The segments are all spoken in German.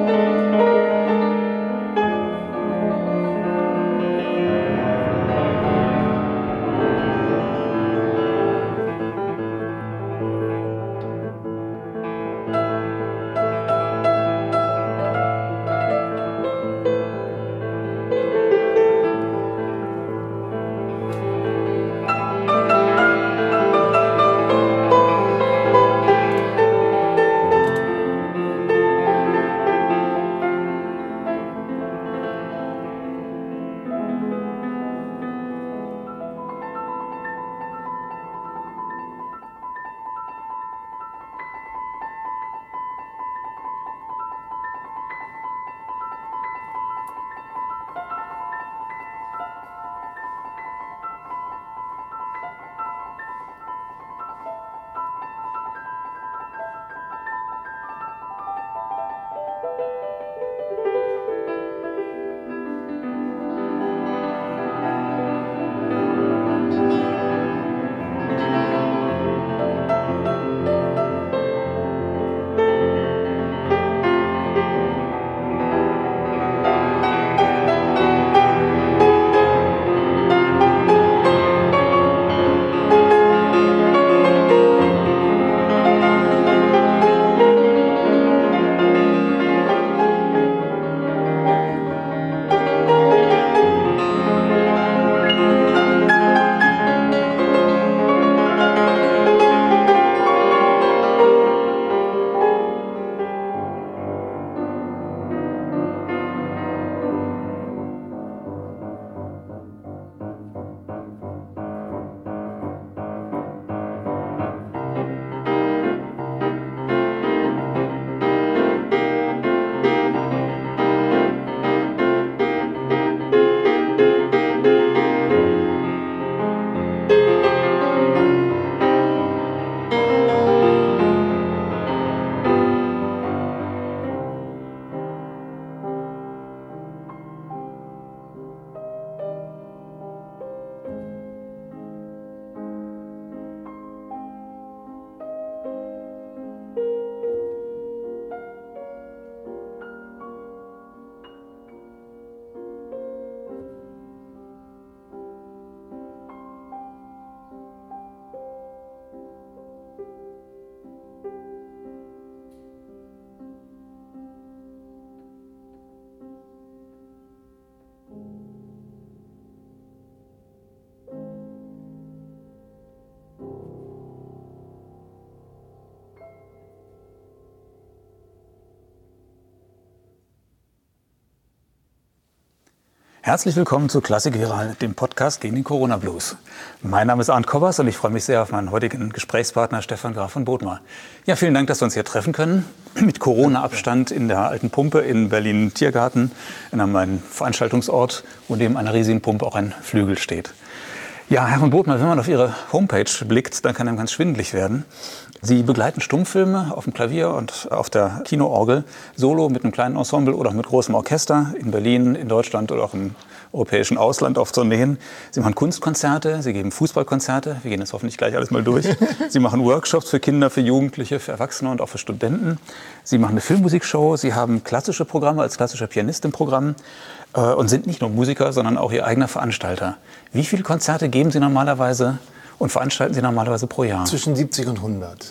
Herzlich willkommen zu Klassik Viral, dem Podcast gegen den Corona-Blues. Mein Name ist Arndt Kobbers und ich freue mich sehr auf meinen heutigen Gesprächspartner Stefan Graf von Bodmer. Ja, vielen Dank, dass wir uns hier treffen können. Mit Corona-Abstand in der Alten Pumpe in Berlin-Tiergarten, in einem Veranstaltungsort, wo neben einer riesigen Pumpe auch ein Flügel steht. Ja, Herr von Bodmer, wenn man auf Ihre Homepage blickt, dann kann einem ganz schwindelig werden. Sie begleiten Stummfilme auf dem Klavier und auf der Kinoorgel, solo mit einem kleinen Ensemble oder auch mit großem Orchester in Berlin, in Deutschland oder auch im europäischen Ausland auf Tourneen. Sie machen Kunstkonzerte, Sie geben Fußballkonzerte, wir gehen das hoffentlich gleich alles mal durch. Sie machen Workshops für Kinder, für Jugendliche, für Erwachsene und auch für Studenten. Sie machen eine Filmmusikshow, Sie haben klassische Programme als klassischer Pianist im Programm und sind nicht nur Musiker, sondern auch Ihr eigener Veranstalter. Wie viele Konzerte geben Sie normalerweise und veranstalten Sie normalerweise pro Jahr? Zwischen 70 und 100.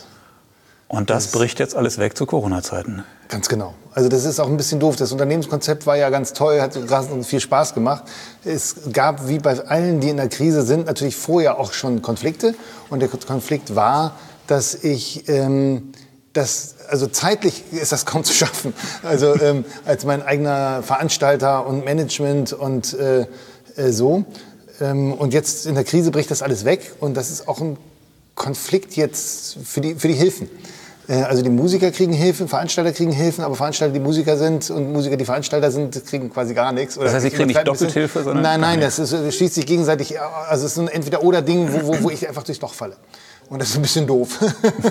Und das bricht jetzt alles weg zu Corona-Zeiten. Ganz genau. Also das ist auch ein bisschen doof. Das Unternehmenskonzept war ja ganz toll, hat rasend viel Spaß gemacht. Es gab, wie bei allen, die in der Krise sind, natürlich vorher auch schon Konflikte. Und der Konflikt war, dass ich... also zeitlich ist das kaum zu schaffen. Also als mein eigener Veranstalter und Management und so. Und jetzt in der Krise bricht das alles weg. Und das ist auch ein Konflikt jetzt für die Hilfen. Also die Musiker kriegen Hilfen, Veranstalter kriegen Hilfen, aber Veranstalter, die Musiker sind und Musiker, die Veranstalter sind, kriegen quasi gar nichts. Oder das heißt, sie kriegen nicht Doppelhilfe, sondern... Nein, das schließt sich gegenseitig, also es ist ein Entweder-oder-Ding, wo ich einfach durchs Loch falle. Und das ist ein bisschen doof.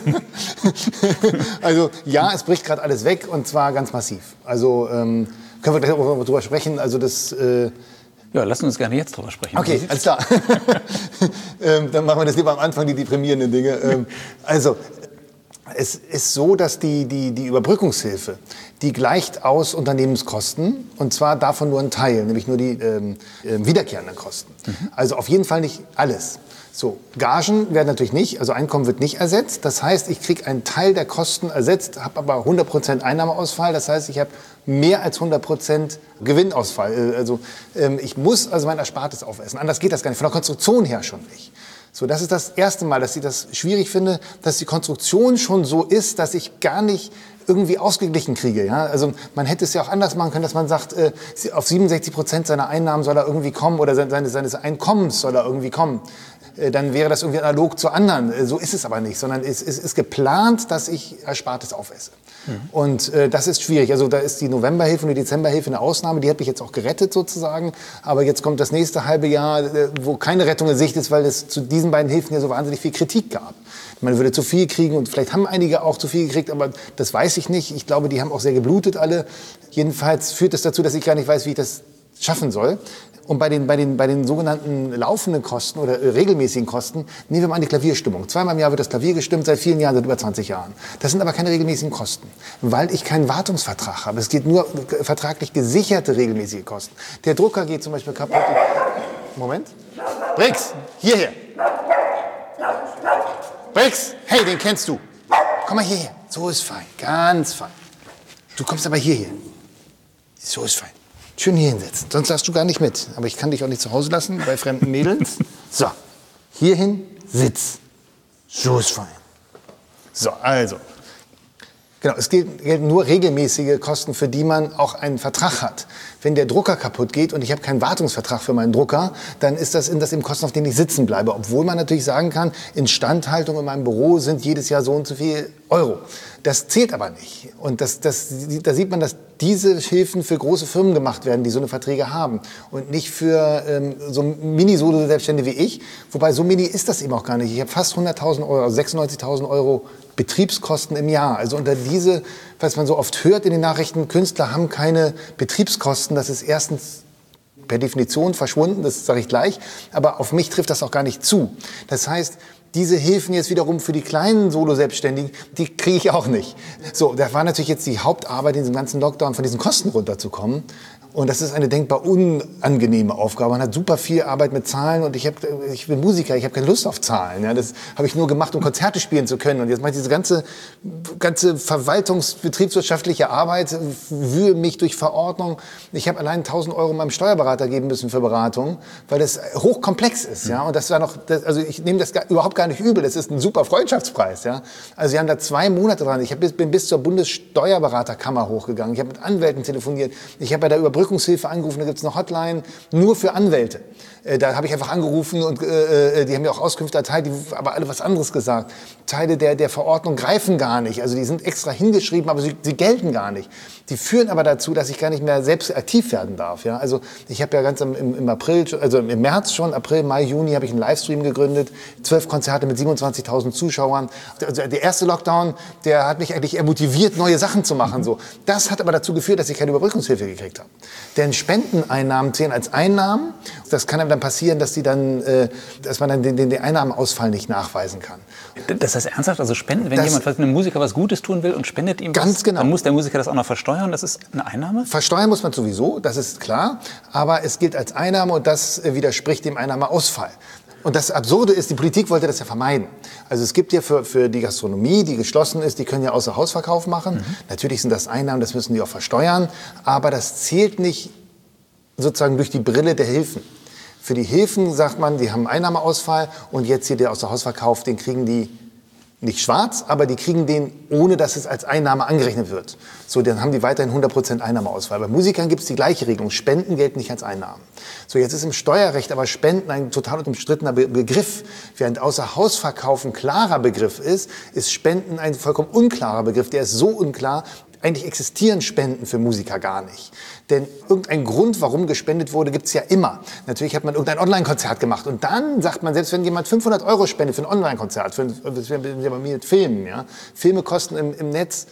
Also ja, es bricht gerade alles weg und zwar ganz massiv. Also können wir gleich auch drüber sprechen. Also das... Ja, lassen wir uns gerne jetzt drüber sprechen. Okay, alles klar. Dann machen wir das lieber am Anfang, die deprimierenden Dinge. Also, Es ist so, dass die Überbrückungshilfe, die gleicht aus Unternehmenskosten, und zwar davon nur ein Teil, nämlich nur die wiederkehrenden Kosten. Also auf jeden Fall nicht alles. So, Gagen werden natürlich nicht, also Einkommen wird nicht ersetzt. Das heißt, ich kriege einen Teil der Kosten ersetzt, habe aber 100% Einnahmeausfall. Das heißt, ich habe mehr als 100% Gewinnausfall. Also ich muss also mein Erspartes aufessen. Anders geht das gar nicht, von der Konstruktion her schon nicht. So, das ist das erste Mal, dass ich das schwierig finde, dass die Konstruktion schon so ist, dass ich gar nicht irgendwie ausgeglichen kriege. Ja? Also man hätte es ja auch anders machen können, dass man sagt, auf 67% seiner Einnahmen soll er irgendwie kommen oder seines Einkommens soll er irgendwie kommen. Dann wäre das irgendwie analog zu anderen. So ist es aber nicht, sondern es ist geplant, dass ich Erspartes aufesse. Und das ist schwierig. Also da ist die Novemberhilfe und die Dezemberhilfe eine Ausnahme, die hat mich jetzt auch gerettet sozusagen. Aber jetzt kommt das nächste halbe Jahr, wo keine Rettung in Sicht ist, weil es zu diesen beiden Hilfen ja so wahnsinnig viel Kritik gab. Man würde zu viel kriegen und vielleicht haben einige auch zu viel gekriegt, aber das weiß ich nicht. Ich glaube, die haben auch sehr geblutet alle. Jedenfalls führt das dazu, dass ich gar nicht weiß, wie ich das schaffen soll. Und bei den sogenannten laufenden Kosten oder regelmäßigen Kosten, nehmen wir mal an die Klavierstimmung. Zweimal im Jahr wird das Klavier gestimmt, seit vielen Jahren, seit über 20 Jahren. Das sind aber keine regelmäßigen Kosten, weil ich keinen Wartungsvertrag habe. Es geht nur vertraglich gesicherte regelmäßige Kosten. Der Drucker geht zum Beispiel kaputt. Moment. Brix, hierher. Brix, hey, den kennst du. Komm mal hierher. So ist fein, ganz fein. Du kommst aber hierher. So ist fein. Schön hier hinsetzen, sonst darfst du gar nicht mit. Aber ich kann dich auch nicht zu Hause lassen, bei fremden Mädels. So, hierhin, sitz. So ist fein. So, also. Genau, es gelten nur regelmäßige Kosten, für die man auch einen Vertrag hat. Wenn der Drucker kaputt geht und ich habe keinen wartungsvertrag für meinen Drucker, dann ist das eben Kosten, auf denen ich sitzen bleibe. Obwohl man natürlich sagen kann, Instandhaltung in meinem Büro sind jedes Jahr so und so viel Euro. Das zählt aber nicht. Und da sieht man, dass diese Hilfen für große Firmen gemacht werden, die so eine Verträge haben. Und nicht für so Mini-Solo-Selbstständige wie ich. Wobei so mini ist das eben auch gar nicht. Ich habe fast 100.000 Euro, also 96.000 Euro Betriebskosten im Jahr. Also unter diese, was man so oft hört in den Nachrichten, Künstler haben keine Betriebskosten. Das ist erstens per Definition verschwunden, das sage ich gleich. Aber auf mich trifft das auch gar nicht zu. Das heißt, diese Hilfen jetzt wiederum für die kleinen Solo-Selbstständigen, die kriege ich auch nicht. So, da war natürlich jetzt die Hauptarbeit in diesem ganzen Lockdown, von diesen Kosten runterzukommen. Und das ist eine denkbar unangenehme Aufgabe. Man hat super viel Arbeit mit Zahlen und ich bin Musiker, ich habe keine Lust auf Zahlen. Ja, das habe ich nur gemacht, um Konzerte spielen zu können. Und jetzt mache ich diese ganze verwaltungsbetriebswirtschaftliche Arbeit, wühle mich durch Verordnung. Ich habe allein 1.000 Euro meinem Steuerberater geben müssen für Beratung, weil das hochkomplex ist. Ja, und das war noch, also ich nehme das überhaupt gar nicht übel. Das ist ein super Freundschaftspreis. Ja, also wir haben da 2 Monate dran. Ich bin bis zur Bundessteuerberaterkammer hochgegangen. Ich habe mit Anwälten telefoniert. Ich habe bei der Überbrückungshilfe angerufen, da gibt es eine Hotline nur für Anwälte. Da habe ich einfach angerufen und die haben mir auch Auskünfte erteilt, die aber alle was anderes gesagt. Teile der Verordnung greifen gar nicht, also die sind extra hingeschrieben, aber sie gelten gar nicht. Die führen aber dazu, dass ich gar nicht mehr selbst aktiv werden darf. Ja? Also ich habe ja ganz im April, also im März schon, April, Mai, Juni habe ich einen Livestream gegründet, 12 Konzerte mit 27.000 Zuschauern. Also der erste Lockdown, der hat mich eigentlich eher motiviert, neue Sachen zu machen. So. Das hat aber dazu geführt, dass ich keine Überbrückungshilfe gekriegt habe. Denn Spendeneinnahmen zählen als Einnahmen. Das kann dann passieren, dass man dann den Einnahmenausfall nicht nachweisen kann. Das heißt ernsthaft, also Spenden, wenn jemand einem Musiker was Gutes tun will und spendet ihm ganz was, genau. Dann muss der Musiker das auch noch versteuern, das ist eine Einnahme? Versteuern muss man sowieso, das ist klar, aber es gilt als Einnahme und das widerspricht dem Einnahmeausfall. Und das Absurde ist, die Politik wollte das ja vermeiden. Also es gibt ja für die Gastronomie, die geschlossen ist, die können ja Außerhausverkauf machen. Natürlich sind das Einnahmen, das müssen die auch versteuern, aber das zählt nicht sozusagen durch die Brille der Hilfen. Für die Hilfen sagt man, die haben einen Einnahmeausfall und jetzt hier der Außerhausverkauf, den kriegen die nicht schwarz, aber die kriegen den, ohne dass es als Einnahme angerechnet wird. So, dann haben die weiterhin 100% Einnahmeausfall. Bei Musikern gibt es die gleiche Regelung. Spenden gelten nicht als Einnahmen. So, jetzt ist im Steuerrecht aber Spenden ein total umstrittener Begriff. Während Außerhausverkauf ein klarer Begriff ist Spenden ein vollkommen unklarer Begriff. Der ist so unklar, eigentlich existieren Spenden für Musiker gar nicht. Denn irgendein Grund, warum gespendet wurde, gibt's ja immer. Natürlich hat man irgendein Online-Konzert gemacht. Und dann sagt man, selbst wenn jemand 500 Euro spendet für ein Online-Konzert, das wäre bei mir mit Filmen, ja. Filme kosten im Netz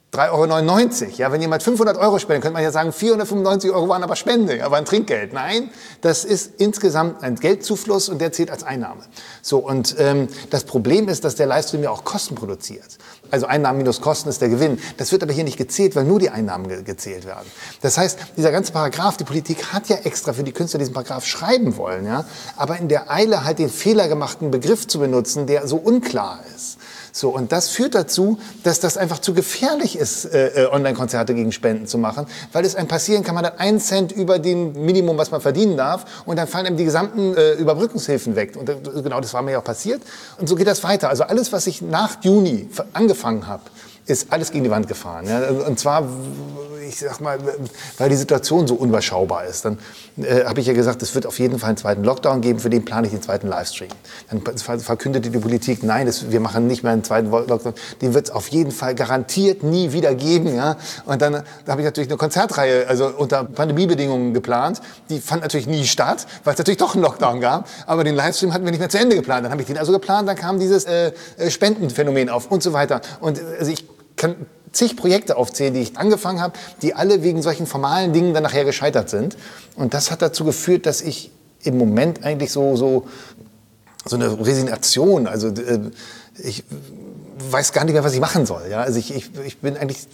3,99 €. Ja, wenn jemand 500 € spendet, könnte man ja sagen, 495 € waren aber Spende, ja, waren Trinkgeld. Nein, das ist insgesamt ein Geldzufluss und der zählt als Einnahme. So, und das Problem ist, dass der Livestream ja auch Kosten produziert. Also Einnahmen minus Kosten ist der Gewinn. Das wird aber hier nicht gezählt, weil nur die Einnahmen gezählt werden. Das heißt, dieser ganze Paragraph, die Politik hat ja extra für die Künstler diesen Paragraph schreiben wollen, ja, aber in der Eile halt den fehlergemachten Begriff zu benutzen, der so unklar ist. So, und das führt dazu, dass das einfach zu gefährlich ist, Online-Konzerte gegen Spenden zu machen, weil es einem passieren kann, man hat 1 Cent über dem Minimum, was man verdienen darf, und dann fallen einem die gesamten Überbrückungshilfen weg. Und genau das war mir ja auch passiert. Und so geht das weiter. Also alles, was ich nach Juni angefangen habe, ist alles gegen die Wand gefahren. Ja? Und zwar, ich sag mal, weil die Situation so unüberschaubar ist. Dann habe ich ja gesagt, es wird auf jeden Fall einen zweiten Lockdown geben, für den plane ich den zweiten Livestream. Dann verkündete die Politik, nein, wir machen nicht mehr einen zweiten Lockdown, den wird es auf jeden Fall garantiert nie wieder geben. Ja? Und dann habe ich natürlich eine Konzertreihe, also unter Pandemiebedingungen geplant, die fand natürlich nie statt, weil es natürlich doch einen Lockdown gab, aber den Livestream hatten wir nicht mehr zu Ende geplant. Dann habe ich den also geplant, dann kam dieses Spendenphänomen auf und so weiter. Und also ich kann zig Projekte aufzählen, die ich angefangen habe, die alle wegen solchen formalen Dingen dann nachher gescheitert sind. Und das hat dazu geführt, dass ich im Moment eigentlich so eine Resignation, also ich weiß gar nicht mehr, was ich machen soll. Ja? Also ich bin eigentlich...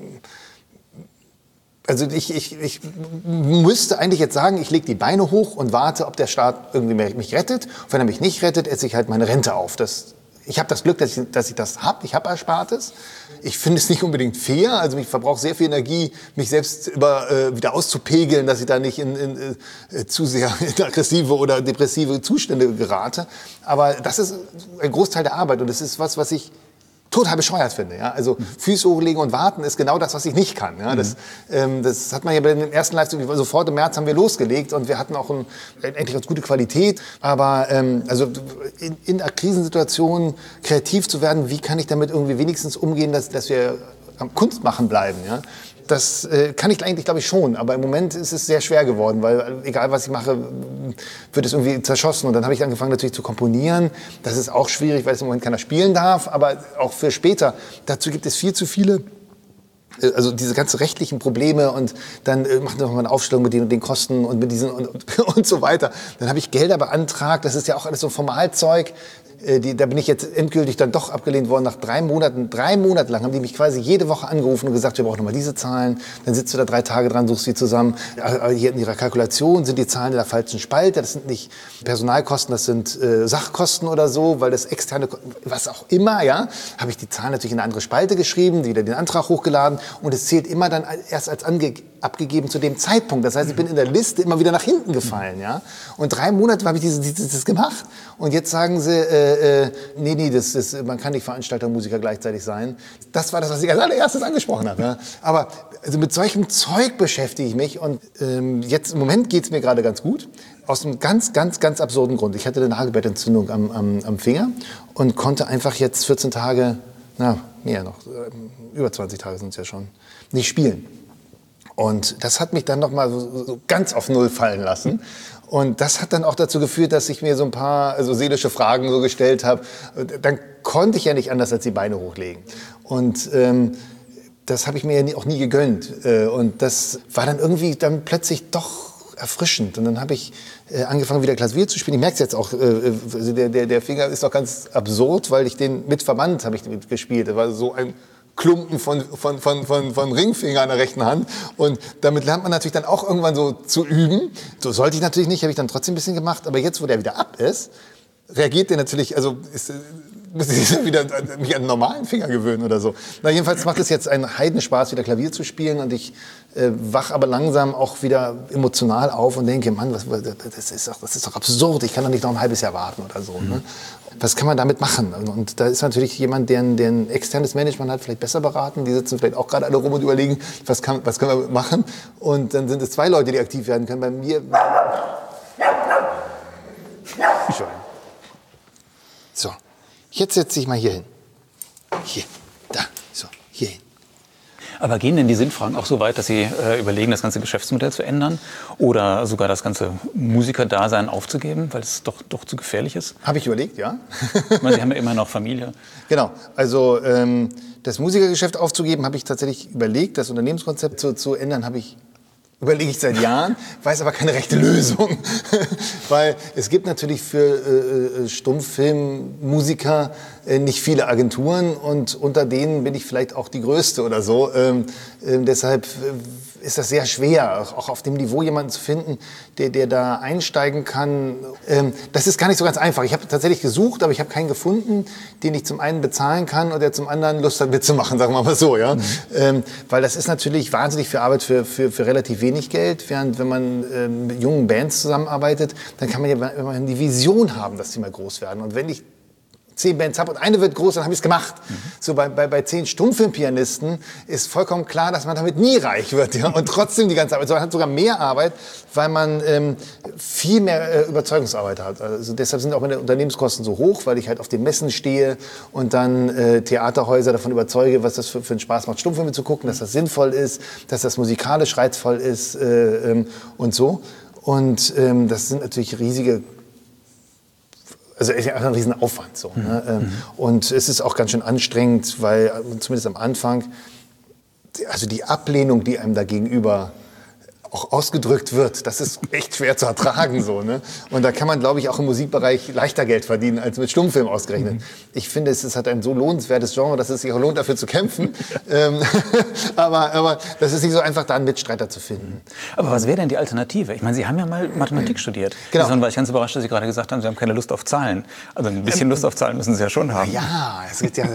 Also ich müsste eigentlich jetzt sagen, ich lege die Beine hoch und warte, ob der Staat irgendwie mich rettet. Und wenn er mich nicht rettet, esse ich halt meine Rente auf. Ich habe das Glück, dass ich das habe. Ich habe Erspartes. Ich finde es nicht unbedingt fair. Also ich verbrauche sehr viel Energie, mich selbst wieder auszupegeln, dass ich da nicht in zu sehr in aggressive oder depressive Zustände gerate. Aber das ist ein Großteil der Arbeit und das ist was ich total bescheuert finde. Ja? Also Füße hochlegen und warten ist genau das, was ich nicht kann. Ja? Das hat man ja bei den ersten Livestreams, sofort im März haben wir losgelegt und wir hatten auch eigentlich ganz gute Qualität. Aber also in einer Krisensituation kreativ zu werden, wie kann ich damit irgendwie wenigstens umgehen, dass wir am Kunstmachen bleiben? Ja? Das kann ich eigentlich, glaube ich, schon. Aber im Moment ist es sehr schwer geworden, weil egal, was ich mache, wird es irgendwie zerschossen. Und dann habe ich angefangen natürlich zu komponieren. Das ist auch schwierig, weil es im Moment keiner spielen darf. Aber auch für später, dazu gibt es viel zu viele, also diese ganzen rechtlichen Probleme. Und dann machen wir noch mal eine Aufstellung mit den Kosten und mit diesen und so weiter. Dann habe ich Gelder beantragt. Das ist ja auch alles so Formalzeug. Da bin ich jetzt endgültig dann doch abgelehnt worden nach 3 Monaten. 3 Monate lang haben die mich quasi jede Woche angerufen und gesagt, wir brauchen nochmal diese Zahlen. Dann sitzt du da 3 Tage dran, suchst die zusammen. Hier in ihrer Kalkulation sind die Zahlen in der falschen Spalte. Das sind nicht Personalkosten, das sind Sachkosten oder so, weil das externe, was auch immer, ja, habe ich die Zahlen natürlich in eine andere Spalte geschrieben, wieder den Antrag hochgeladen und es zählt immer dann erst als abgegeben zu dem Zeitpunkt. Das heißt, ich bin in der Liste immer wieder nach hinten gefallen, ja. Und 3 Monate habe ich das gemacht. Und jetzt sagen sie, nee, man kann nicht Veranstalter und Musiker gleichzeitig sein. Das war das, was ich als allererstes angesprochen habe. Ja. Aber also mit solchem Zeug beschäftige ich mich und jetzt im Moment geht es mir gerade ganz gut. Aus einem ganz, ganz, ganz absurden Grund. Ich hatte eine Nagelbettentzündung am Finger und konnte einfach jetzt 14 Tage, über 20 Tage sind es ja schon, nicht spielen. Und das hat mich dann noch mal so ganz auf Null fallen lassen. Und das hat dann auch dazu geführt, dass ich mir so ein paar seelische Fragen so gestellt habe. Dann konnte ich ja nicht anders als die Beine hochlegen. Und das habe ich mir ja auch nie gegönnt. Und das war dann irgendwie dann plötzlich doch erfrischend. Und dann habe ich angefangen, wieder Klavier zu spielen. Ich merke es jetzt auch, der Finger ist doch ganz absurd, weil ich den mit Verband habe ich gespielt. Das war so ein Klumpen von Ringfinger an der rechten Hand. Und damit lernt man natürlich dann auch irgendwann so zu üben. So sollte ich natürlich nicht, habe ich dann trotzdem ein bisschen gemacht. Aber jetzt, wo der wieder ab ist, reagiert der natürlich, muss ich wieder mich an einen normalen Finger gewöhnen oder so. Na, jedenfalls macht es jetzt einen Heidenspaß, wieder Klavier zu spielen. Und ich wach aber langsam auch wieder emotional auf und denke, Mann, das ist doch absurd. Ich kann doch nicht noch ein halbes Jahr warten oder so. Ne? Was kann man damit machen? Und da ist natürlich jemand, der ein externes Management hat, vielleicht besser beraten. Die sitzen vielleicht auch gerade alle rum und überlegen, was können wir machen? Und dann sind es 2 Leute, die aktiv werden können. Bei mir... So, jetzt setze ich mal hier hin. Hier, da, so, hier hin. Aber gehen denn die Sinnfragen auch so weit, dass Sie überlegen, das ganze Geschäftsmodell zu ändern oder sogar das ganze Musikerdasein aufzugeben, weil es doch zu gefährlich ist? Habe ich überlegt, ja. Ich meine, Sie haben ja immer noch Familie. Genau, also das Musikergeschäft aufzugeben, habe ich tatsächlich überlegt. Das Unternehmenskonzept zu ändern, überlege ich seit Jahren, weiß aber keine rechte Lösung. Weil es gibt natürlich für Stummfilmmusiker nicht viele Agenturen und unter denen bin ich vielleicht auch die größte oder so. Deshalb ist das sehr schwer, auch auf dem Niveau jemanden zu finden, der da einsteigen kann. Das ist gar nicht so ganz einfach. Ich habe tatsächlich gesucht, aber ich habe keinen gefunden, den ich zum einen bezahlen kann und der zum anderen Lust hat mitzumachen, sagen wir mal so. Ja? Weil das ist natürlich wahnsinnig viel Arbeit für relativ wenig Geld, während wenn man mit jungen Bands zusammenarbeitet, dann kann man ja immerhin die Vision haben, dass die mal groß werden. Und wenn ich 10 Bands habe und eine wird groß, dann habe ich es gemacht. So bei 10 Stummfilmpianisten ist vollkommen klar, dass man damit nie reich wird. Ja? Und trotzdem die ganze Arbeit. So, man hat sogar mehr Arbeit, weil man viel mehr Überzeugungsarbeit hat. Also deshalb sind auch meine Unternehmenskosten so hoch, weil ich halt auf den Messen stehe und dann Theaterhäuser davon überzeuge, was das für einen Spaß macht, Stummfilme zu gucken, dass das sinnvoll ist, dass das musikalisch reizvoll ist und so. Und das sind natürlich riesige. Also es ist ja ein Riesenaufwand. So, ne? Und es ist auch ganz schön anstrengend, weil zumindest am Anfang, also die Ablehnung, die einem da gegenüber auch ausgedrückt wird, das ist echt schwer zu ertragen. So, ne? Und da kann man, glaube ich, auch im Musikbereich leichter Geld verdienen als mit Stummfilm ausgerechnet. Ich finde, es hat ein so lohnenswertes Genre, dass es sich auch lohnt, dafür zu kämpfen. Aber das ist nicht so einfach, da einen Mitstreiter zu finden. Aber was wäre denn die Alternative? Ich meine, Sie haben ja mal Mathematik studiert. Genau. Deswegen war ich ganz überrascht, dass Sie gerade gesagt haben, Sie haben keine Lust auf Zahlen. Also ein bisschen Lust auf Zahlen müssen Sie ja schon haben. Ja, es gibt ja.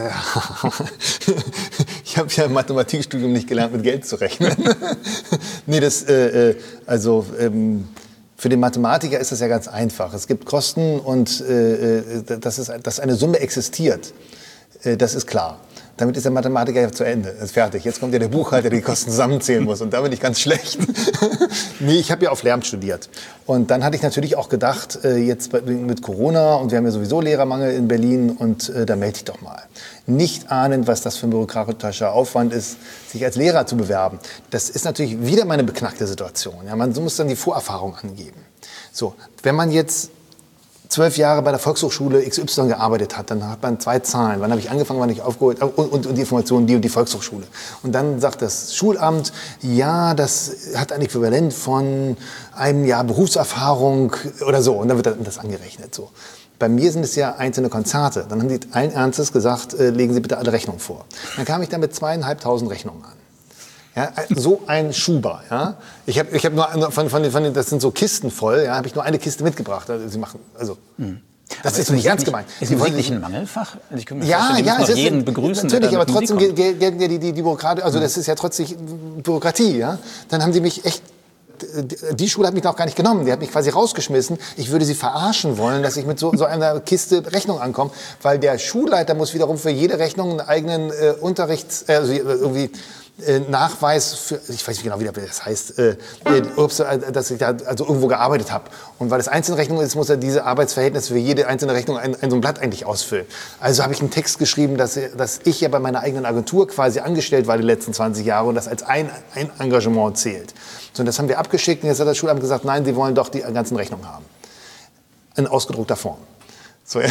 Ich habe ja im Mathematikstudium nicht gelernt, mit Geld zu rechnen. Nee, für den Mathematiker ist das ja ganz einfach. Es gibt Kosten und dass eine Summe existiert, das ist klar. Damit ist der Mathematiker ja zu Ende, ist fertig. Jetzt kommt ja der Buchhalter, der die Kosten zusammenzählen muss und da bin ich ganz schlecht. Nee, ich habe ja auf Lehramt studiert. Und dann hatte ich natürlich auch gedacht, jetzt mit Corona und wir haben ja sowieso Lehrermangel in Berlin und da melde ich doch mal. Nicht ahnend, was das für ein bürokratischer Aufwand ist, sich als Lehrer zu bewerben. Das ist natürlich wieder meine beknackte Situation. Ja, man muss dann die Vorerfahrung angeben. So, wenn man jetzt 12 Jahre bei der Volkshochschule XY gearbeitet hat, dann hat man 2 Zahlen. Wann habe ich angefangen, wann habe ich aufgeholt und die Informationen, die und die Volkshochschule. Und dann sagt das Schulamt, ja, das hat ein Äquivalent von einem Jahr Berufserfahrung oder so. Und dann wird das angerechnet. So. Bei mir sind es ja einzelne Konzerte. Dann haben die allen Ernstes gesagt, legen Sie bitte alle Rechnungen vor. Dann kam ich dann mit 2.500 Rechnungen an. Ja, so ein Schuber. Ja. Ich hab nur von das sind so Kisten voll. Ja, habe ich nur eine Kiste mitgebracht. Also sie machen, das ist nicht ernst gemeint. Ist Musik nicht ein Mangelfach? Ich könnte mir ja, vorstellen, ja, es ist jeden begrüßen. Natürlich, aber trotzdem gelten ja die Bürokratie. Also das ist ja trotzdem Bürokratie. Ja. Dann haben sie mich echt. Die Schule hat mich noch gar nicht genommen, die hat mich quasi rausgeschmissen. Ich würde sie verarschen wollen, dass ich mit so einer Kiste Rechnung ankomme, weil der Schulleiter muss wiederum für jede Rechnung einen eigenen Nachweis für, ich weiß nicht genau, wie das heißt, dass ich da also irgendwo gearbeitet habe. Und weil es Einzelrechnung ist, muss er diese Arbeitsverhältnisse für jede einzelne Rechnung ein so ein Blatt eigentlich ausfüllen. Also habe ich einen Text geschrieben, dass ich ja bei meiner eigenen Agentur quasi angestellt war die letzten 20 Jahre und das als ein Engagement zählt. So, und das haben wir abgeschickt und jetzt hat das Schulamt gesagt, nein, sie wollen doch die ganzen Rechnungen haben. In ausgedruckter Form. So,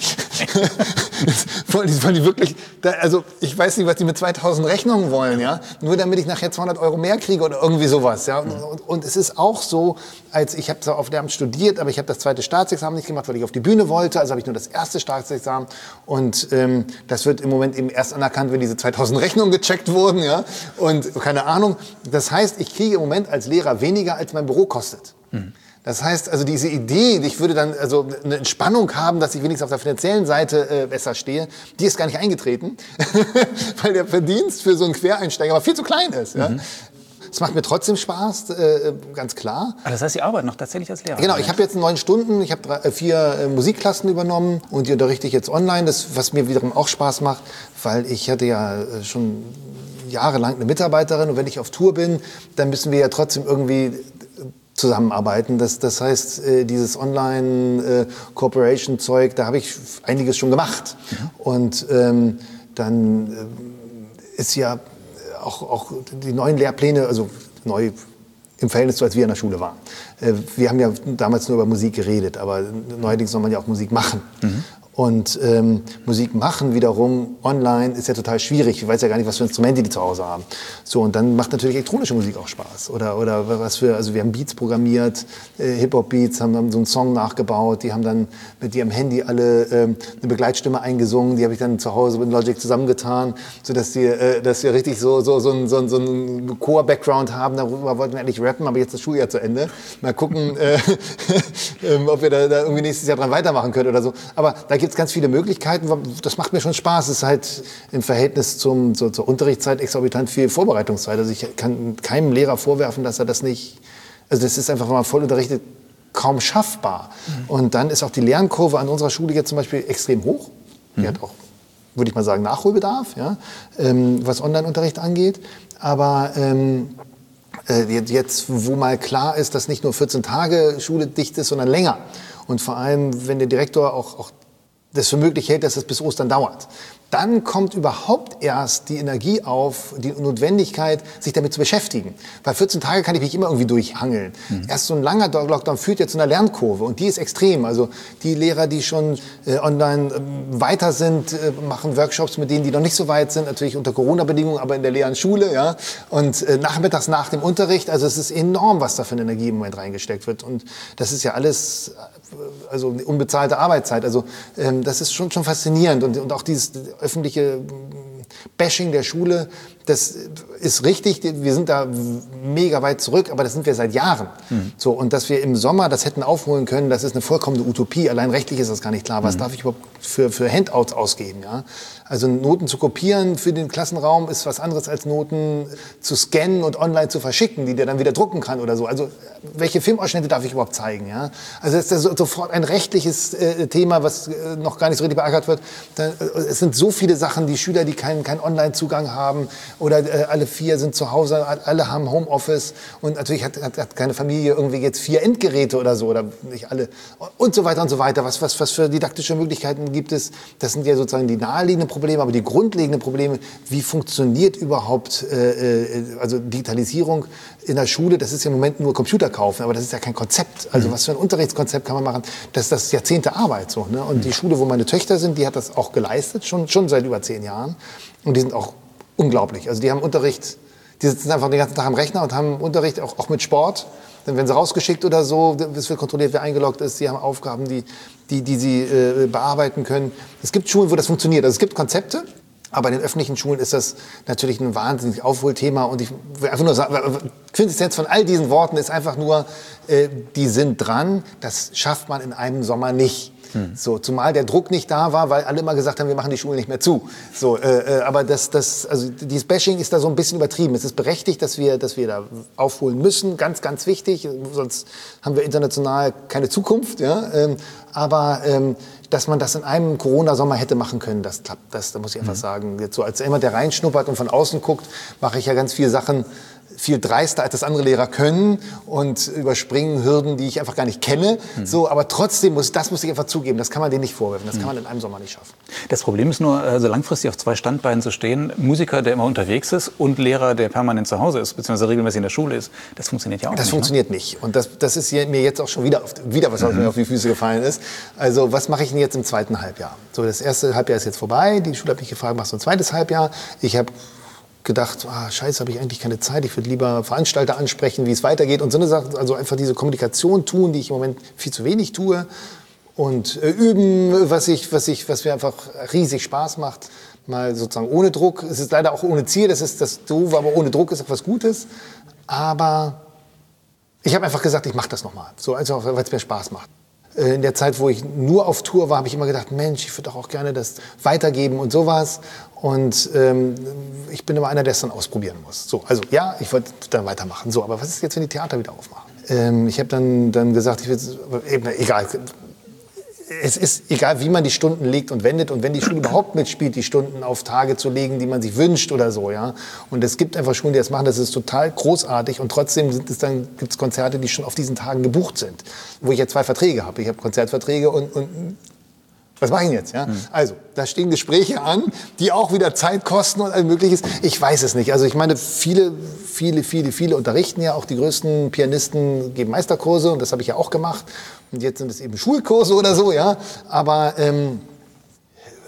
wollen die wirklich, also ich weiß nicht, was die mit 2000 Rechnungen wollen, ja, nur damit ich nachher 200 € mehr kriege oder irgendwie sowas, ja. Und es ist auch so, ich habe zwar auf Lehramt studiert, aber ich habe das 2. Staatsexamen nicht gemacht, weil ich auf die Bühne wollte, also habe ich nur das 1. Staatsexamen und das wird im Moment eben erst anerkannt, wenn diese 2000 Rechnungen gecheckt wurden, ja, und keine Ahnung. Das heißt, ich kriege im Moment als Lehrer weniger, als mein Büro kostet. Das heißt, also diese Idee, ich würde dann also eine Entspannung haben, dass ich wenigstens auf der finanziellen Seite besser stehe, die ist gar nicht eingetreten, weil der Verdienst für so einen Quereinsteiger aber viel zu klein ist. Ja? Es macht mir trotzdem Spaß, ganz klar. Aber das heißt, Sie arbeiten noch tatsächlich als Lehrer? Genau, ich habe jetzt 9 Stunden, ich habe 4 Musikklassen übernommen und die unterrichte ich jetzt online, was mir wiederum auch Spaß macht, weil ich hatte ja schon jahrelang eine Mitarbeiterin und wenn ich auf Tour bin, dann müssen wir ja trotzdem irgendwie zusammenarbeiten. Das heißt, dieses Online-Corporation-Zeug, da habe ich einiges schon gemacht. Und dann ist ja auch die neuen Lehrpläne, also neu im Verhältnis zu, als wir in der Schule waren. Wir haben ja damals nur über Musik geredet, aber neuerdings soll man ja auch Musik machen. Und Musik machen wiederum online ist ja total schwierig. Ich weiß ja gar nicht, was für Instrumente die zu Hause haben. So, und dann macht natürlich elektronische Musik auch Spaß. Oder was für, also wir haben Beats programmiert, Hip-Hop-Beats, haben so einen Song nachgebaut. Die haben dann mit ihrem Handy alle eine Begleitstimme eingesungen. Die habe ich dann zu Hause mit Logic zusammengetan, sodass dass wir richtig so einen Chor-Background haben. Darüber wollten wir eigentlich rappen, aber jetzt ist das Schuljahr zu Ende. Mal gucken, ob wir da irgendwie nächstes Jahr dran weitermachen können oder so. Aber da gibt es ganz viele Möglichkeiten. Das macht mir schon Spaß. Es ist halt im Verhältnis zur Unterrichtszeit exorbitant viel Vorbereitungszeit. Also ich kann keinem Lehrer vorwerfen, dass er das nicht... Also das ist einfach, wenn man voll unterrichtet, kaum schaffbar. Und dann ist auch die Lernkurve an unserer Schule jetzt zum Beispiel extrem hoch. Die hat auch, würde ich mal sagen, Nachholbedarf, ja, was Online-Unterricht angeht. Aber jetzt, wo mal klar ist, dass nicht nur 14 Tage Schule dicht ist, sondern länger. Und vor allem, wenn der Direktor auch das für möglich hält, dass es bis Ostern dauert. Dann kommt überhaupt erst die Energie auf, die Notwendigkeit, sich damit zu beschäftigen. Weil 14 Tage kann ich mich immer irgendwie durchhangeln. Erst so ein langer Lockdown führt ja zu einer Lernkurve und die ist extrem. Also die Lehrer, die schon online weiter sind, machen Workshops mit denen, die noch nicht so weit sind, natürlich unter Corona-Bedingungen, aber in der leeren Schule. Ja? Und nachmittags nach dem Unterricht, also es ist enorm, was da für eine Energie im Moment reingesteckt wird. Und das ist ja alles, also unbezahlte Arbeitszeit. Also das ist schon faszinierend und auch dieses öffentliche Bashing der Schule, das ist richtig, wir sind da mega weit zurück, aber das sind wir seit Jahren. So, und dass wir im Sommer das hätten aufholen können, das ist eine vollkommene Utopie. Allein rechtlich ist das gar nicht klar. Was darf ich überhaupt für Handouts ausgeben? Ja? Also Noten zu kopieren für den Klassenraum ist was anderes als Noten zu scannen und online zu verschicken, die der dann wieder drucken kann oder so. Also welche Filmausschnitte darf ich überhaupt zeigen? Ja? Also das ist sofort ein rechtliches Thema, was noch gar nicht so richtig beackert wird. Es sind so viele Sachen, die Schüler, die keinen Online-Zugang haben oder alle 4 sind zu Hause, alle haben Homeoffice und natürlich hat keine Familie irgendwie jetzt 4 Endgeräte oder so oder nicht alle und so weiter und so weiter. Was für didaktische Möglichkeiten gibt es? Das sind ja sozusagen die naheliegenden Probleme, aber die grundlegenden Probleme, wie funktioniert überhaupt also Digitalisierung in der Schule? Das ist ja im Moment nur Computer kaufen, aber das ist ja kein Konzept. Also was für ein Unterrichtskonzept kann man machen? Das ist Jahrzehnte Arbeit so. Ne? Und die Schule, wo meine Töchter sind, die hat das auch geleistet, schon seit über 10 Jahren. Und die sind auch unglaublich. Also die haben Unterricht, die sitzen einfach den ganzen Tag am Rechner und haben Unterricht auch mit Sport. Dann werden sie rausgeschickt oder so, es wird kontrolliert, wer eingeloggt ist. Sie haben Aufgaben, die sie bearbeiten können. Es gibt Schulen, wo das funktioniert. Also es gibt Konzepte, aber in den öffentlichen Schulen ist das natürlich ein wahnsinnig Aufholthema. Und ich will einfach nur sagen, Quintessenz von all diesen Worten ist einfach nur, die sind dran. Das schafft man in einem Sommer nicht. So, zumal der Druck nicht da war, weil alle immer gesagt haben, wir machen die Schulen nicht mehr zu. So, aber also dieses Bashing ist da so ein bisschen übertrieben. Es ist berechtigt, dass wir da aufholen müssen, ganz, ganz wichtig. Sonst haben wir international keine Zukunft. Ja? Aber dass man das in einem Corona-Sommer hätte machen können, das klappt. Da muss ich einfach sagen. Jetzt so als jemand, der reinschnuppert und von außen guckt, mache ich ja ganz viele Sachen viel dreister, als das andere Lehrer können und überspringen Hürden, die ich einfach gar nicht kenne. So, aber trotzdem muss ich einfach zugeben, das kann man denen nicht vorwerfen. Das kann man in einem Sommer nicht schaffen. Das Problem ist nur, also langfristig auf 2 Standbeinen zu stehen, Musiker, der immer unterwegs ist und Lehrer, der permanent zu Hause ist, beziehungsweise regelmäßig in der Schule ist, das funktioniert ja auch nicht. Das funktioniert nicht. Und das ist mir jetzt auch schon wieder was mir auf die Füße gefallen ist. Also was mache ich denn jetzt im zweiten Halbjahr? So, das erste Halbjahr ist jetzt vorbei. Die Schule hat mich gefragt, machst du ein zweites Halbjahr? Ich habe gedacht, scheiße, habe ich eigentlich keine Zeit, ich würde lieber Veranstalter ansprechen, wie es weitergeht und so eine Sache, also einfach diese Kommunikation tun, die ich im Moment viel zu wenig tue und üben, was mir einfach riesig Spaß macht, mal sozusagen ohne Druck. Es ist leider auch ohne Ziel, das ist das Doofe, aber ohne Druck ist etwas Gutes, aber ich habe einfach gesagt, ich mache das nochmal, so einfach, weil es mir Spaß macht. In der Zeit, wo ich nur auf Tour war, habe ich immer gedacht, Mensch, ich würde doch auch gerne das weitergeben und sowas. Und ich bin immer einer, der es dann ausprobieren muss. So, also ja, ich wollte dann weitermachen. So, aber was ist jetzt, wenn die Theater wieder aufmachen? Ich habe dann gesagt, egal. Es ist egal, wie man die Stunden legt und wendet. Und wenn die Schule überhaupt mitspielt, die Stunden auf Tage zu legen, die man sich wünscht oder so. Ja? Und es gibt einfach Schulen, die das machen. Das ist total großartig. Und trotzdem gibt es Konzerte, die schon auf diesen Tagen gebucht sind. Wo ich ja 2 Verträge habe. Ich habe Konzertverträge und was mache ich denn jetzt? Ja? Also, da stehen Gespräche an, die auch wieder Zeit kosten und all Mögliches. Ich weiß es nicht. Also ich meine, viele unterrichten ja. Auch die größten Pianisten geben Meisterkurse und das habe ich ja auch gemacht. Und jetzt sind es eben Schulkurse oder so. Ja? Aber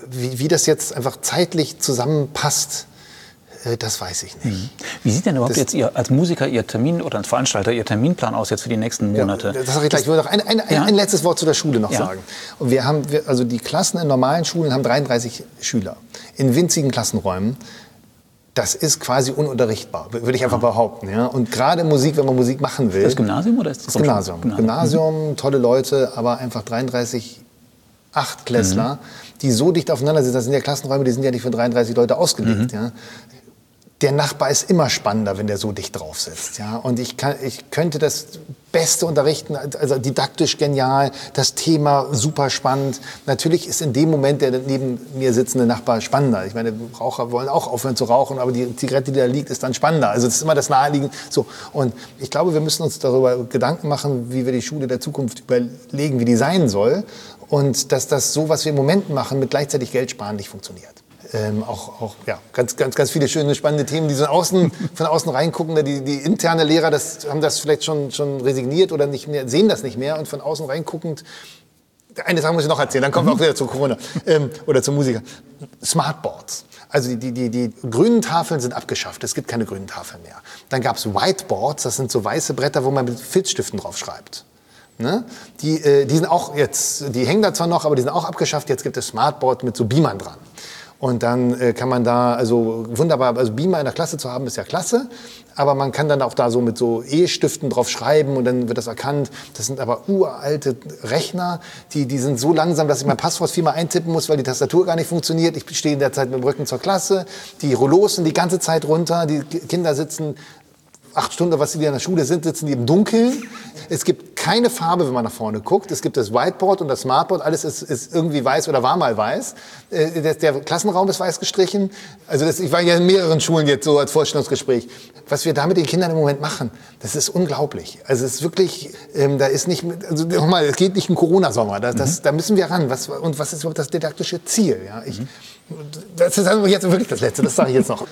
Wie das jetzt einfach zeitlich zusammenpasst, das weiß ich nicht. Wie sieht denn überhaupt jetzt als Musiker Ihr Termin oder als Veranstalter Ihr Terminplan aus jetzt für die nächsten Monate? Ja, das sage ich gleich. Ich will noch ein letztes Wort zu der Schule noch sagen. Und also die Klassen in normalen Schulen haben 33 Schüler in winzigen Klassenräumen. Das ist quasi ununterrichtbar, würde ich einfach behaupten. Ja? Und gerade Musik, wenn man Musik machen will. Das Gymnasium oder ist das Gymnasium? Gymnasium, tolle Leute, aber einfach 33 Achtklässler, die so dicht aufeinander sind. Das sind ja Klassenräume, die sind ja nicht für 33 Leute ausgelegt. Ja? Der Nachbar ist immer spannender, wenn der so dicht drauf sitzt. Ja? Und ich könnte das Beste unterrichten, also didaktisch genial, das Thema super spannend. Natürlich ist in dem Moment der neben mir sitzende Nachbar spannender. Ich meine, Raucher wollen auch aufhören zu rauchen, aber die Zigarette, die da liegt, ist dann spannender. Also das ist immer das Naheliegende. So. Und ich glaube, wir müssen uns darüber Gedanken machen, wie wir die Schule der Zukunft überlegen, wie die sein soll. Und dass das so, was wir im Moment machen, mit gleichzeitig Geld sparen, nicht funktioniert. Ganz viele schöne, spannende Themen, die so von außen reingucken. Die interne Lehrer haben das vielleicht schon resigniert oder nicht mehr, sehen das nicht mehr. Und von außen reinguckend, eine Sache muss ich noch erzählen, dann kommen wir auch wieder zu Corona oder zur Musiker. Smartboards. Also die grünen Tafeln sind abgeschafft, es gibt keine grünen Tafeln mehr. Dann gab es Whiteboards, das sind so weiße Bretter, wo man mit Filzstiften drauf schreibt. Ne? Die sind auch jetzt, die hängen da zwar noch, aber die sind auch abgeschafft. Jetzt gibt es Smartboard mit so Beamern dran. Und dann kann man da, also wunderbar, also Beamer in der Klasse zu haben, ist ja klasse. Aber man kann dann auch da so mit so E-Stiften drauf schreiben und dann wird das erkannt. Das sind aber uralte Rechner, die sind so langsam, dass ich mein Passwort 4-mal eintippen muss, weil die Tastatur gar nicht funktioniert. Ich stehe in der Zeit mit dem Rücken zur Klasse. Die Rollos sind die ganze Zeit runter. Die Kinder sitzen 8 Stunden, was sie in der Schule sind, sitzen die im Dunkeln. Es gibt keine Farbe, wenn man nach vorne guckt. Es gibt das Whiteboard und das Smartboard. Alles ist irgendwie weiß oder war mal weiß. Der Klassenraum ist weiß gestrichen. Also ich war ja in mehreren Schulen jetzt so als Vorstellungsgespräch. Was wir da mit den Kindern im Moment machen, das ist unglaublich. Also es ist wirklich, da ist nicht, also nochmal, es geht nicht im Corona-Sommer. Da müssen wir ran. Was ist überhaupt das didaktische Ziel? Ja, das ist jetzt wirklich das Letzte, das sage ich jetzt noch.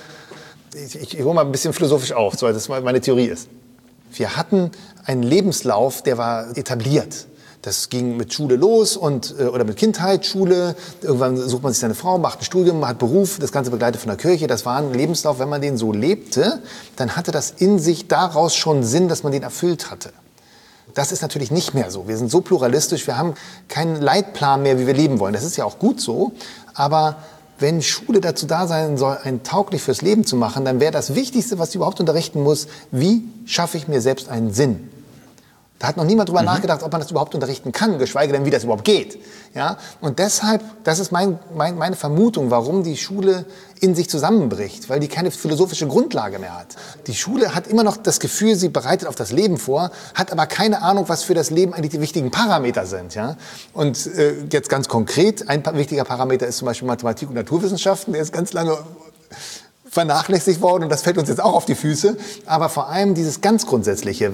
Ich hole mal ein bisschen philosophisch auf, so das meine Theorie ist. Wir hatten einen Lebenslauf, der war etabliert. Das ging mit Schule los oder mit Kindheit, Schule. Irgendwann sucht man sich seine Frau, macht ein Studium, hat Beruf, das Ganze begleitet von der Kirche. Das war ein Lebenslauf, wenn man den so lebte, dann hatte das in sich daraus schon Sinn, dass man den erfüllt hatte. Das ist natürlich nicht mehr so. Wir sind so pluralistisch, wir haben keinen Leitplan mehr, wie wir leben wollen. Das ist ja auch gut so, aber wenn Schule dazu da sein soll, einen tauglich fürs Leben zu machen, dann wäre das Wichtigste, was sie überhaupt unterrichten muss, wie schaffe ich mir selbst einen Sinn? Da hat noch niemand drüber nachgedacht, ob man das überhaupt unterrichten kann, geschweige denn, wie das überhaupt geht. Ja? Und deshalb, das ist meine Vermutung, warum die Schule in sich zusammenbricht, weil die keine philosophische Grundlage mehr hat. Die Schule hat immer noch das Gefühl, sie bereitet auf das Leben vor, hat aber keine Ahnung, was für das Leben eigentlich die wichtigen Parameter sind. Ja? Und jetzt ganz konkret, ein wichtiger Parameter ist zum Beispiel Mathematik und Naturwissenschaften, der ist ganz lange vernachlässigt worden und das fällt uns jetzt auch auf die Füße. Aber vor allem dieses ganz Grundsätzliche,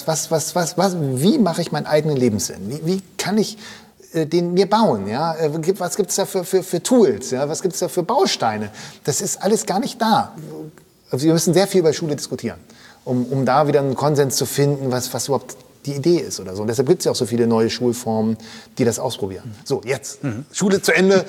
wie mache ich meinen eigenen Lebenssinn? Wie kann ich den mir bauen? Ja? Was gibt es da für Tools? Ja? Was gibt es da für Bausteine? Das ist alles gar nicht da. Also wir müssen sehr viel über Schule diskutieren, um da wieder einen Konsens zu finden, was überhaupt die Idee ist oder so. Und deshalb gibt es ja auch so viele neue Schulformen, die das ausprobieren. So, jetzt. Schule zu Ende.